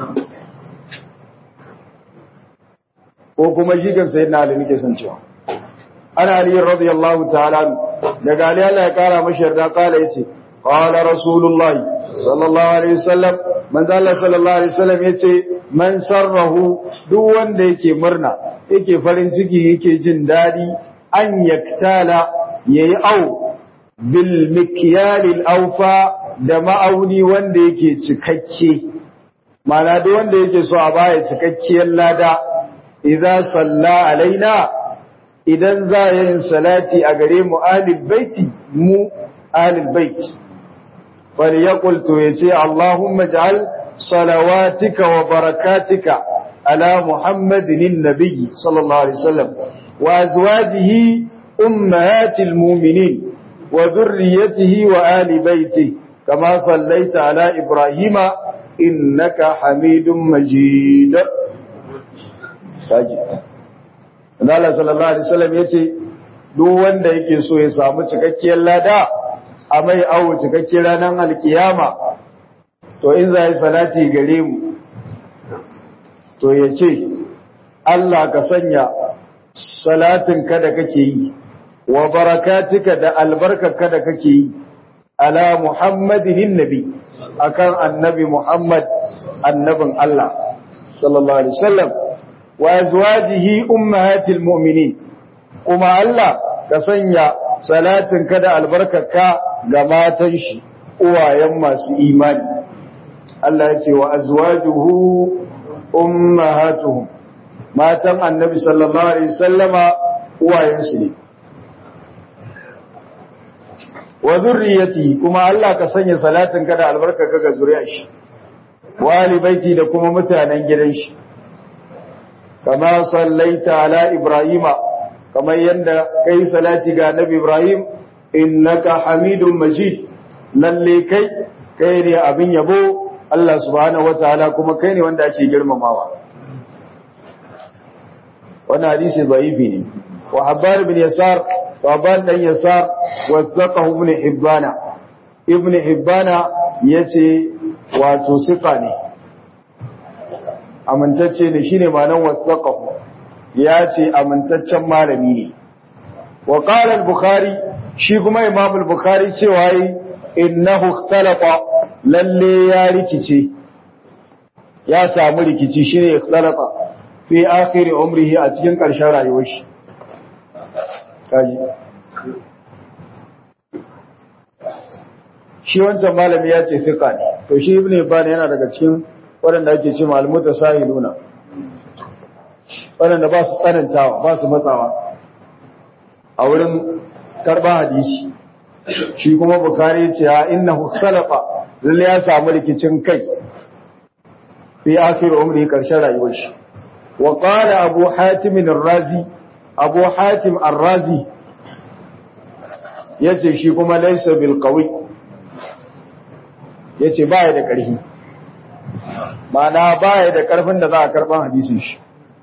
ko kuma jikan Sayyidina Ali nake son cewa ana Ali radiyallahu ta'ala daga Ali Allah ya kara mashi yarda kala yace qala rasulullahi sallallahu alaihi wasallam man Allah sallallahu alaihi wasallam yace man sarrahu duk wanda yake murna yake farin ciki yake jin dadi an yaktala yayi au bil mikyal al awfa da ma'auni wanda yake cikakke mana duk wanda yake so a baya cikakkiyar lada idza salla alaina idan za yin salati a gare mu ahlul baiti mu ahlul bait falyaqul to yace allahumma ij'al salawatika wa barakatika ala muhammadin nabiy sallallahu alaihi wasallam wa azwajihi ummahatil mu'minin wa dhurriyyatihi wa ali baitihi kama sallaita ala ibrahima innaka hamidum majid saji Allah sallallahu alaihi wasallam yace duk wanda yake so ya samu cikakkiyar lada a mai awo cikakkiyar ranar alkiyama to in za yi salati gare mu to yace Allah ka sanya salatin ka da kake yi wa barakatika da albarkarka da kake yi ala muhammadin nabi akan annabi muhammad annabin Allah sallallahu alaihi wasallam wa azwajihi ummahatil mu'minin kuma Allah ka sanya salatin ka da albarkarka ga matan shi uwayen masu imani Allah ya ce wa azwajuhu ummahatuhum matan annabi sallallahu alaihi wasallama uwayen su ne wa zurriyati kuma Allah ka sanya salatin ka da albarkarka ga zuriyar shi wa ali baiti da kuma mutanen gidan shi kama sallaita ala ibrahima kamar yanda kai salati ga nabi ibrahim innaka hamidum majid lalle kai kai ne abin yabo Allah subhanahu wataala kuma kai ne wanda ake girmamawa wannan hadisi dhaifi ne wa habbar ibn yasar wa ban dan yasar wasaqahu ibn hibbana ibn hibbana yace wato sifa ne amintacce ne shine ma'anar wasaqahu yace amintaccen malami ne wa qala al-bukhari shi kuma imam al-bukhari cewa yi innahu ikhtalaqa lalle ya rikice ya samu rikici shine ikhtalaqa fi akhir umrihi a cikin karshen rayuwar shi kaji shi wancan malami ya ce fiqa ne to shi ibnu ibn yana daga cikin waɗanda ake ce malmuta sahiluna waɗanda ba su tsanantawa ba su matsawa a wurin karɓar hadisi shi kuma bukari ce ya innahu salafa lalle ya samu rikicin kai fi akhir umri karshen rayuwar shi wa qala abu hatim ar-razi abu hatim ar-razi yace shi kuma laysa bil qawi yace baya da ƙarfi ma'ana baya da ƙarfin da za a karban hadisin shi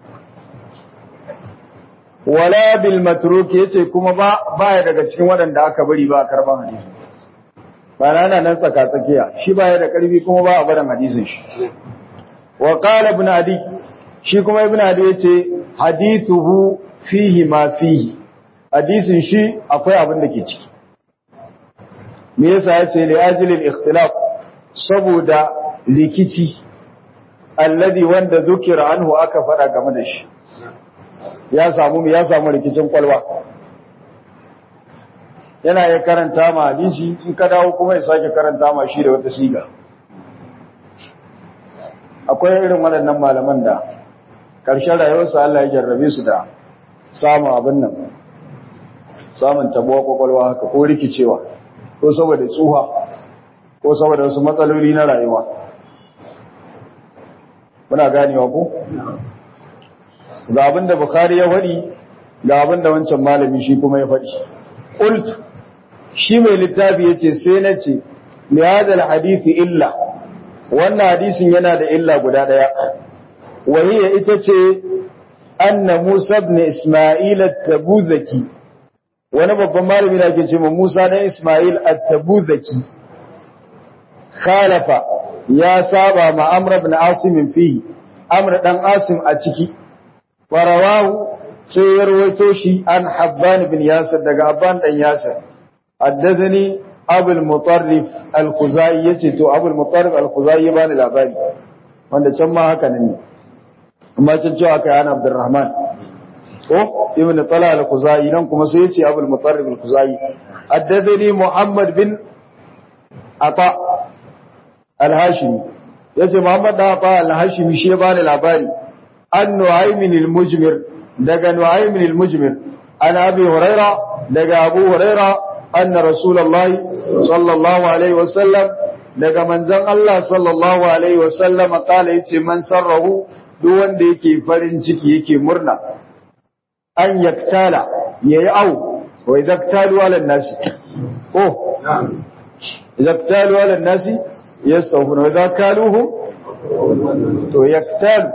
wala bil matruk yace kuma ba baya daga cikin waɗanda aka bari ba a karban hadisin ba na nan tsaka tsakiya shi baya da ƙarfi kuma ba a barin hadisin shi wa qala ibn adi shi kuma ibn adi yace hadithuhu fihi ma fihi hadisin shi akwai abin da ke ciki me yasa yace li ajli al ikhtilaf saboda rikici alladhi wanda zukira anhu aka fada game da shi ya samu ya samu rikicin kwalwa yana ya karanta ma hadisi in ka dawo kuma ya sake karanta ma shi da wata siga akwai irin waɗannan malaman da karshen rayuwarsa Allah ya jarrabe su da samun abin nan samun tabuwa kwakwalwa haka ko rikicewa ko saboda tsuha ko saboda wasu matsaloli na rayuwa muna ganewa ko ga abin da Bukhari ya faɗi ga abin da wancan malami shi kuma ya faɗi qult shi mai littafi yace sai nace li hadha alhadith illa wannan hadisin yana da illa guda daya wa hiya ita ce anna Musa ibn Isma'il at-Tabuzaki wani babban malami da ke cewa Musa dan Isma'il at-Tabuzaki khalafa ya saba ma Amr ibn Asim fihi Amr dan Asim a ciki farawahu sai ya rawaito shi an Habban bin Yasir daga Habban dan Yasir haddathani Abu al-Mutarrif al-Khuzai yace to Abu al-Mutarrif al-Khuzai ya bani labari wanda can ma haka ne amma can cewa kai ana Abdurrahman ko ibn Talha al-Khuzai nan kuma sai yace Abu al-Mutarrif al-Khuzai haddathani Muhammad bin Ata al-Hashimi yace Muhammad da Ata al-Hashimi shi ya bani labari an Nu'aym al-Mujmir daga Nu'aym al-Mujmir an Abi Huraira daga Abu Huraira anna Rasulullahi sallallahu alaihi wasallam daga manzon Allah sallallahu alaihi wasallam kala yace man sarrahu duk wanda yake farin ciki yake murna an yaktala yayi au wa yaktalu ala nasi ko yaktalu ala nasi yastawfuna wa zakaluhum to yaktalu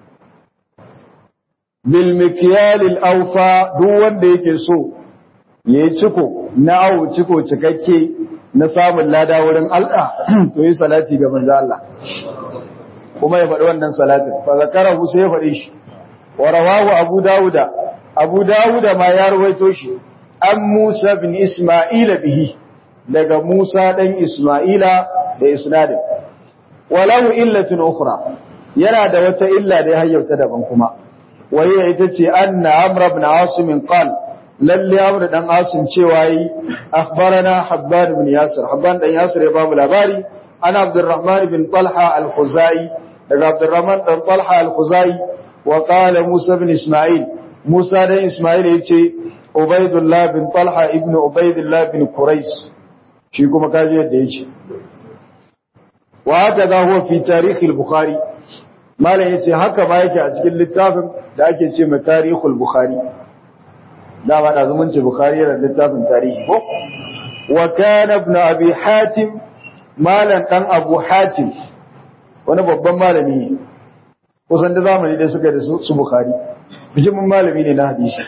bil mikyal al awfa duk wanda yake so yayi ciko na awo ciko cikakke na samun lada wurin Allah to yi salati ga manzo Allah kuma ya faɗi wannan salatin fa zakarahu sai ya faɗi shi wa rawahu abu dauda abu dauda ma ya rawaito shi an Musa bin Isma'ila bihi daga Musa dan Isma'ila da isnadin walahu illatun ukhra yana da wata illa da ya hayyauta daban kuma waye ita ce anna amr ibn asim qala lalle amr dan asim cewa yi akhbarana habban ibn yasir habban dan yasir ya bamu labari ana abdurrahman ibn talha al-khuzai daga abdurrahman dan talha al-khuzai wa qala musa ibn isma'il musa dan isma'il yace ubaydullah bin talha ibn ubaydullah bin quraish shi kuma kaje yadda yake wa haka huwa fi tarikh al-bukhari malam yace haka ma yake a cikin littafin da ake ce mai tarikh al-bukhari da ba da zumunci bukhari yana littafin tarihi ko wa kana ibn abi hatim malan dan abu hatim wani babban malami ne kusan da zamani da suka da su bukhari bijimin malami ne na hadisi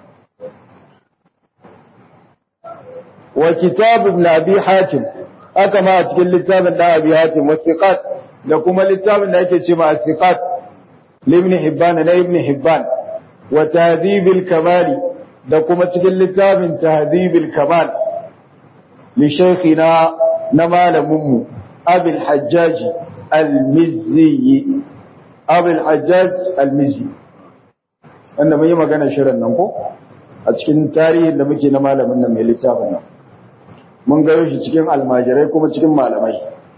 wa kitab ibn abi hatim aka ma a cikin littafin da abi hatim wasiqat da kuma littafin da yake ce ma wasiqat ibn hibban na ibn hibban wa tahdhib al-kamali da kuma cikin littafin tahdhibul kamal li shaykhina na malaminmu abul hajjaj al-mizzi abul hajjaj al-mizzi wanda mun yi magana shirin nan ko a cikin tarihin da muke na malamin nan mai littafin nan mun garo shi cikin almajirai kuma cikin malamai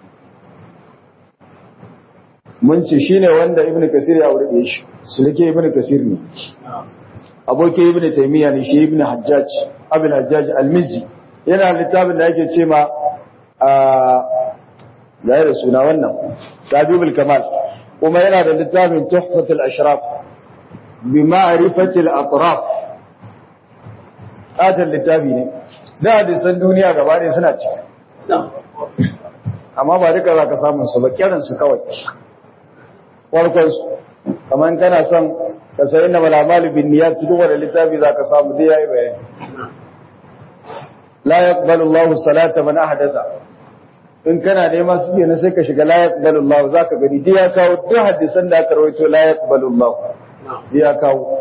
mun ce shine wanda ibnu kasir ya aure shi sulke ibnu kasir ne aboki ibn taymiya ne shi ibn hajjaj abul hajjaj al-mizzi yana littafin da yake ce ma a da suna wannan tabi'ul kamal kuma yana da littafin tuhfatul ashraf bi ma'rifati al-atraf atal littafi ne da hadisan duniya gaba ɗaya suna ciki amma ba duka zaka samu su ba kiran su kawai farkon su kamar kana son ka sayi na malamal bin niyyat duk wanda littafi zaka samu dai yayi bayani la yaqbalu Allahu salata man ahdatha in kana neman su ne sai ka shiga la yaqbalu Allahu zaka gani dai ya kawo duk hadisan da aka rawaito la yaqbalu Allahu dai ya kawo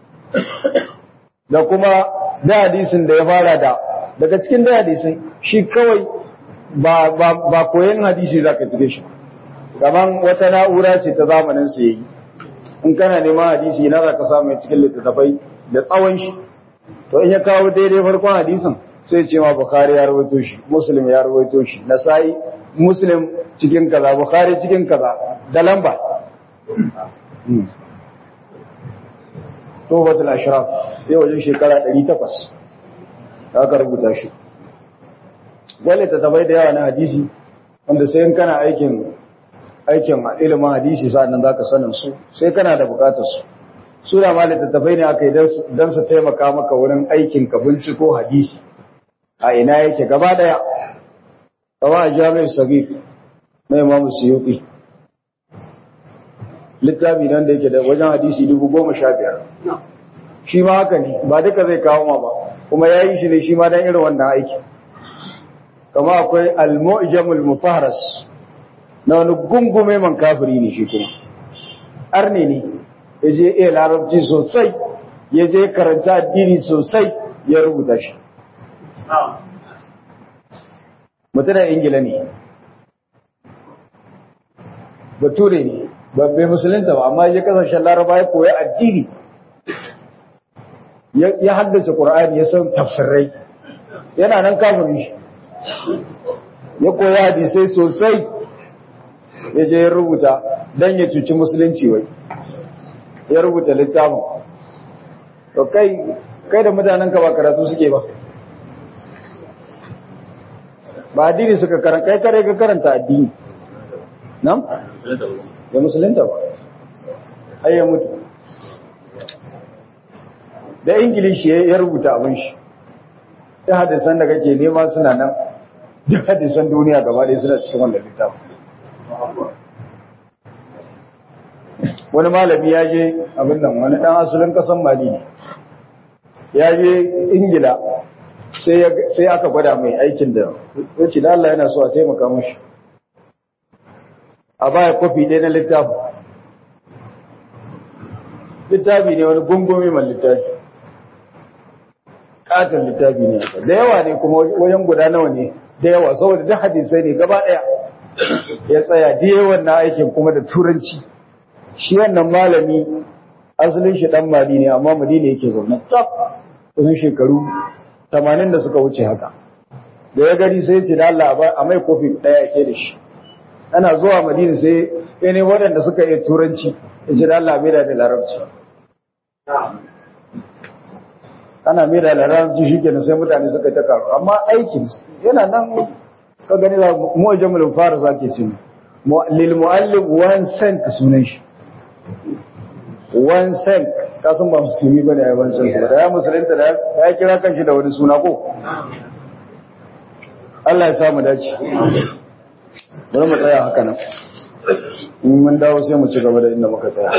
da kuma da hadisin da ya fara da daga cikin da hadisin shi kawai ba ba ba koyon hadisi zaka tike shi kaman wata na'ura ce ta zamanin su yayi in kana neman hadisi na za ka samu cikin littattafai da tsawon shi to in ya kawo daidai farkon hadisin sai ce ma bukhari ya rawaito shi muslim ya rawaito shi nasa'i muslim cikin kaza bukhari cikin kaza da lamba Tuhfatul Ashraf sai wajen shekara ɗari takwas aka rubuta shi. Wale ta tabai da yawa na hadisi wanda sai in kana aikin aikin ilimin hadisi sa'annan zaka sanin su sai kana da bukatar su. Su da ma littattafai ne aka yi dan su taimaka maka wurin aikin ka binciko hadisi a ina yake gaba daya. Kawa Jami'ar Sagir na Imam Suyuti littafi nan da yake da wajen hadisi dubu goma sha biyar. Shi ma haka ne ba duka zai kawo ma ba kuma ya yi shi ne shi ma don irin wannan aiki. Kama akwai al-mu'jamul mufahras na wani gungume man kafiri ne shi kuma arne ne ya je iya larabci sosai ya je karanta addini sosai ya rubuta shi. Mutumin Ingila ne bature ne babbe musulunta ba amma ya kasashen laraba ya koya addini ya haddace Qur'ani ya san tafsirai yana nan kafirin shi ya koya hadisai sosai ya je ya rubuta dan ya cuci musulunci wai ya rubuta littafin. To kai kai da mutanen ka ba karatu suke ba ba addini suka karanta kai kare ka karanta addini nan ya musulunta ba ai ya mutu da ingilishi ya rubuta abin shi ta hadisan da kake nema suna nan duk hadisan duniya gaba ɗaya suna cikin wannan littafin. Wani malami ya je abin nan wani ɗan asalin ƙasan Mali ne ya je Ingila sai aka gwada mai aikin da ya ce da Allah yana so a taimaka mashi a baya kwafi ɗaya na littafi littafi ne wani gungomi man littafi ƙaton littafi ne da yawa ne kuma wajen guda nawa ne da yawa saboda duk hadisai ne gaba ɗaya ya tsaya da yawan na aikin kuma da turanci. Shi wannan malami asalin shi dan Mali ne amma Madina yake zaune tsaf kusan shekaru tamanin da suka wuce haka. Da ya gari sai ce da Allah a mai kofi daya yake da shi. Ana zuwa Madina sai ya ne waɗanda suka yi turanci ya ce da Allah mai da larabci. Ana mai da larabci shi kenan sai mutane suka ta karu amma aikin yana nan ka gani za mu jamul fara zake ce lil muallim one cent sunan shi. One cent kasan ba musulmi bane ai one cent da ya musulunta da ya kira kanshi da wani suna ko Allah ya samu dace. Bari mu tsaya haka nan in mun dawo sai mu ci gaba da inda muka tsaya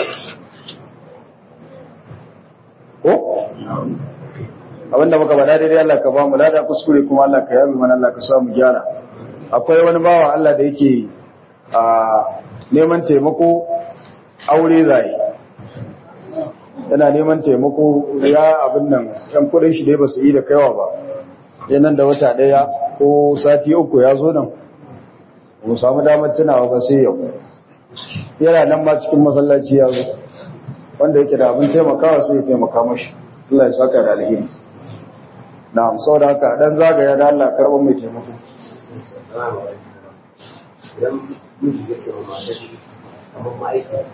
ko abinda muka bada daidai Allah ka ba mu lada kuskure kuma Allah ka yabi mana Allah ka samu gyara. Akwai wani bawa Allah da yake a neman taimako aure zai yana neman taimako ya abin nan yan kudin shi dai ba su yi da kaiwa ba sai nan da wata daya ko sati uku ya zo nan mu samu damar tunawa ba sai yau yana nan ma cikin masallaci ya zo wanda yake da abin taimakawa sai ya taimaka mashi Allah ya saka da alheri. Na'am saboda haka dan zagaya da Allah karban mai taimako. Idan miji yake wa matar shi kamar ma'aikata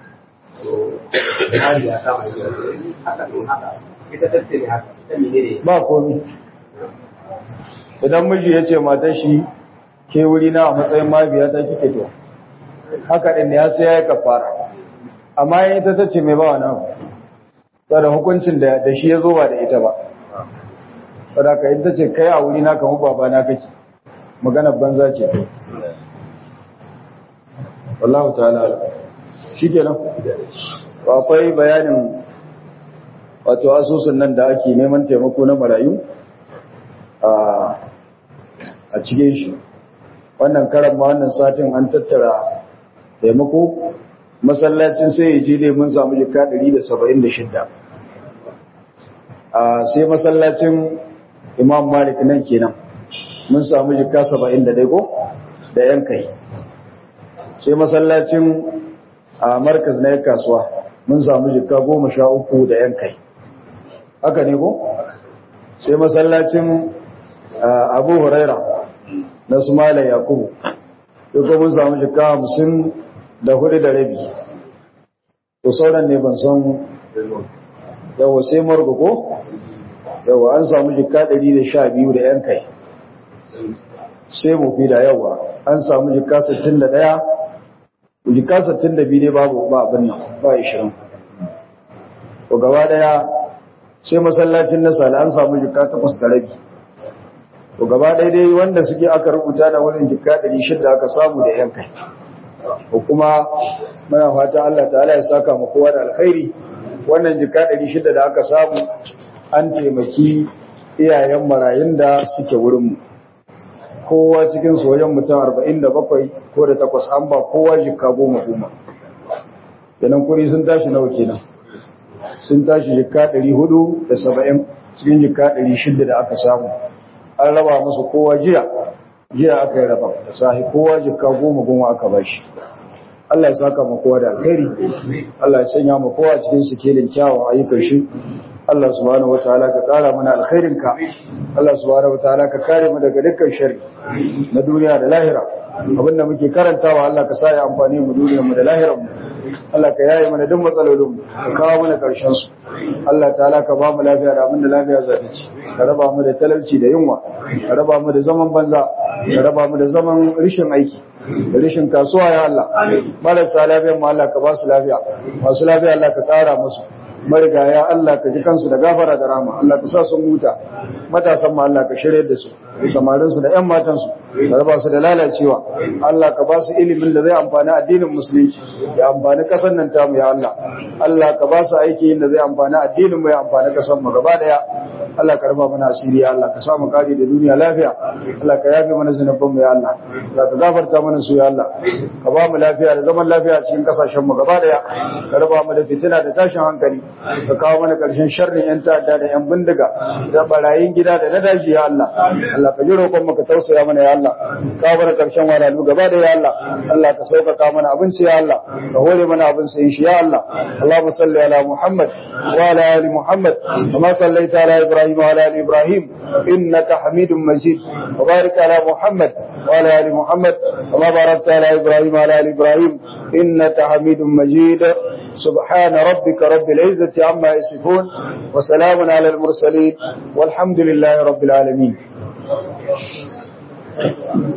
hali ya kama yi haka ne haka ita tace ne haka ita menene ba komi idan miji ya ce matar shi ke wuri na a matsayin mabiya ta kike to haka din ne ya sai ya yi kafara amma yin ita tace mai ba wani abu da hukuncin da shi ya zo ba da ita ba saboda ka ita ce kai a wuri na kamar baba na kake maganar banza ce wallahu ta'ala shi kenan akwai bayanin wato asusun nan da ake neman taimako na marayu a cikin shi wannan karan ma wannan satin an tattara taimako masallacin sai ya je dai mun samu jika ɗari da saba'in da shida sai masallacin imam malik nan kenan mun samu jika saba'in da dago da yan kai sai masallacin a markaz na kasuwa mun samu jika goma sha uku da yan kai haka ne ko sai masallacin abu huraira na su malai yakubu duka mun samu jika hamsin da hudu da rabi to sauran ne ban san yawa sai margo ko yawa an samu jikka ɗari da sha biyu da yan kai sai mu fi da yawa an samu jikka sittin da ɗaya jikka sittin da biyu ne babu ba abin nan ba ishirin to gaba daya sai masallacin nasala an samu jikka takwas da rabi to gaba daya dai wanda suke aka rubuta da wurin jikka ɗari shida aka samu da yan kai ko kuma muna fata Allah ta'ala ya saka mu kowa da alkhairi wannan jikka ɗari shida da aka samu an taimaki iyayen marayun da suke wurin mu kowa cikin su wajen mutum arba'in da bakwai ko da takwas an ba kowa jikka goma goma kenan kuri sun tashi nawa kenan sun tashi jikka ɗari hudu da saba'in cikin jikka ɗari shida da aka samu an raba musu kowa jiya jiya aka yi raba da sahi kowa jikka goma goma aka ba shi Allah ya saka mu kowa da alkhairi Allah ya sanya mu kowa cikin sikelin kyawun ayyukan shi Allah subhanahu wataala ka kara mana alkhairinka Allah subhanahu wataala ka kare mu daga dukkan sharri na duniya da lahira abinda muke karantawa Allah ka sa ya amfani mu duniyar mu da lahirar mu Allah ka yaye mana duk matsalolin mu ka kawo mana karshen su Allah ta'ala ka ba mu lafiya da abinda lafiya za ta ci ka raba mu da talauci da yunwa ka raba mu da zaman banza ka raba mu da zaman rishin aiki da rishin kasuwa ya Allah marasa lafiyar mu Allah ka ba su lafiya masu lafiya Allah ka kara musu marigaya Allah ka ji kansu da gafara da rama Allah ka sa sun huta matasan ma Allah ka shirye da su samarin su da ƴan matan su ka raba su da lalacewa Allah ka ba su ilimin da zai amfani addinin musulunci ya amfani kasar nan tamu ya Allah Allah ka ba su aiki da zai amfani addinin mu ya amfani kasar mu gaba daya Allah ka raba mana asiri ya Allah ka sa mu kare da duniya lafiya Allah ka yafe mana zunuban mu ya Allah Allah ka gafarta mana su ya Allah ka ba mu lafiya da zaman lafiya cikin kasashen mu gaba daya ka raba mu da fitina da tashin hankali ka kawo mana karshen sharrin yan ta'adda da yan bindiga da barayin gida da na daji ya Allah Allah ka ji roƙon mu ka tausaya mana ya Allah ka bar karshen walalu gaba da ya Allah Allah ka sauƙaƙa mana abinci ya Allah ka hore mana abin sayin shi ya Allah Allahumma salli ala Muhammad wa ala ali Muhammad kama sallaita ala Ibrahim wa ala ali Ibrahim innaka Hamidum Majid wa barik ala Muhammad wa ala ali Muhammad kama barakta ala Ibrahim wa ala ali Ibrahim innaka Hamidum Majid سبحان ربك رب العزة عما يصفون وسلام على المرسلين والحمد لله رب العالمين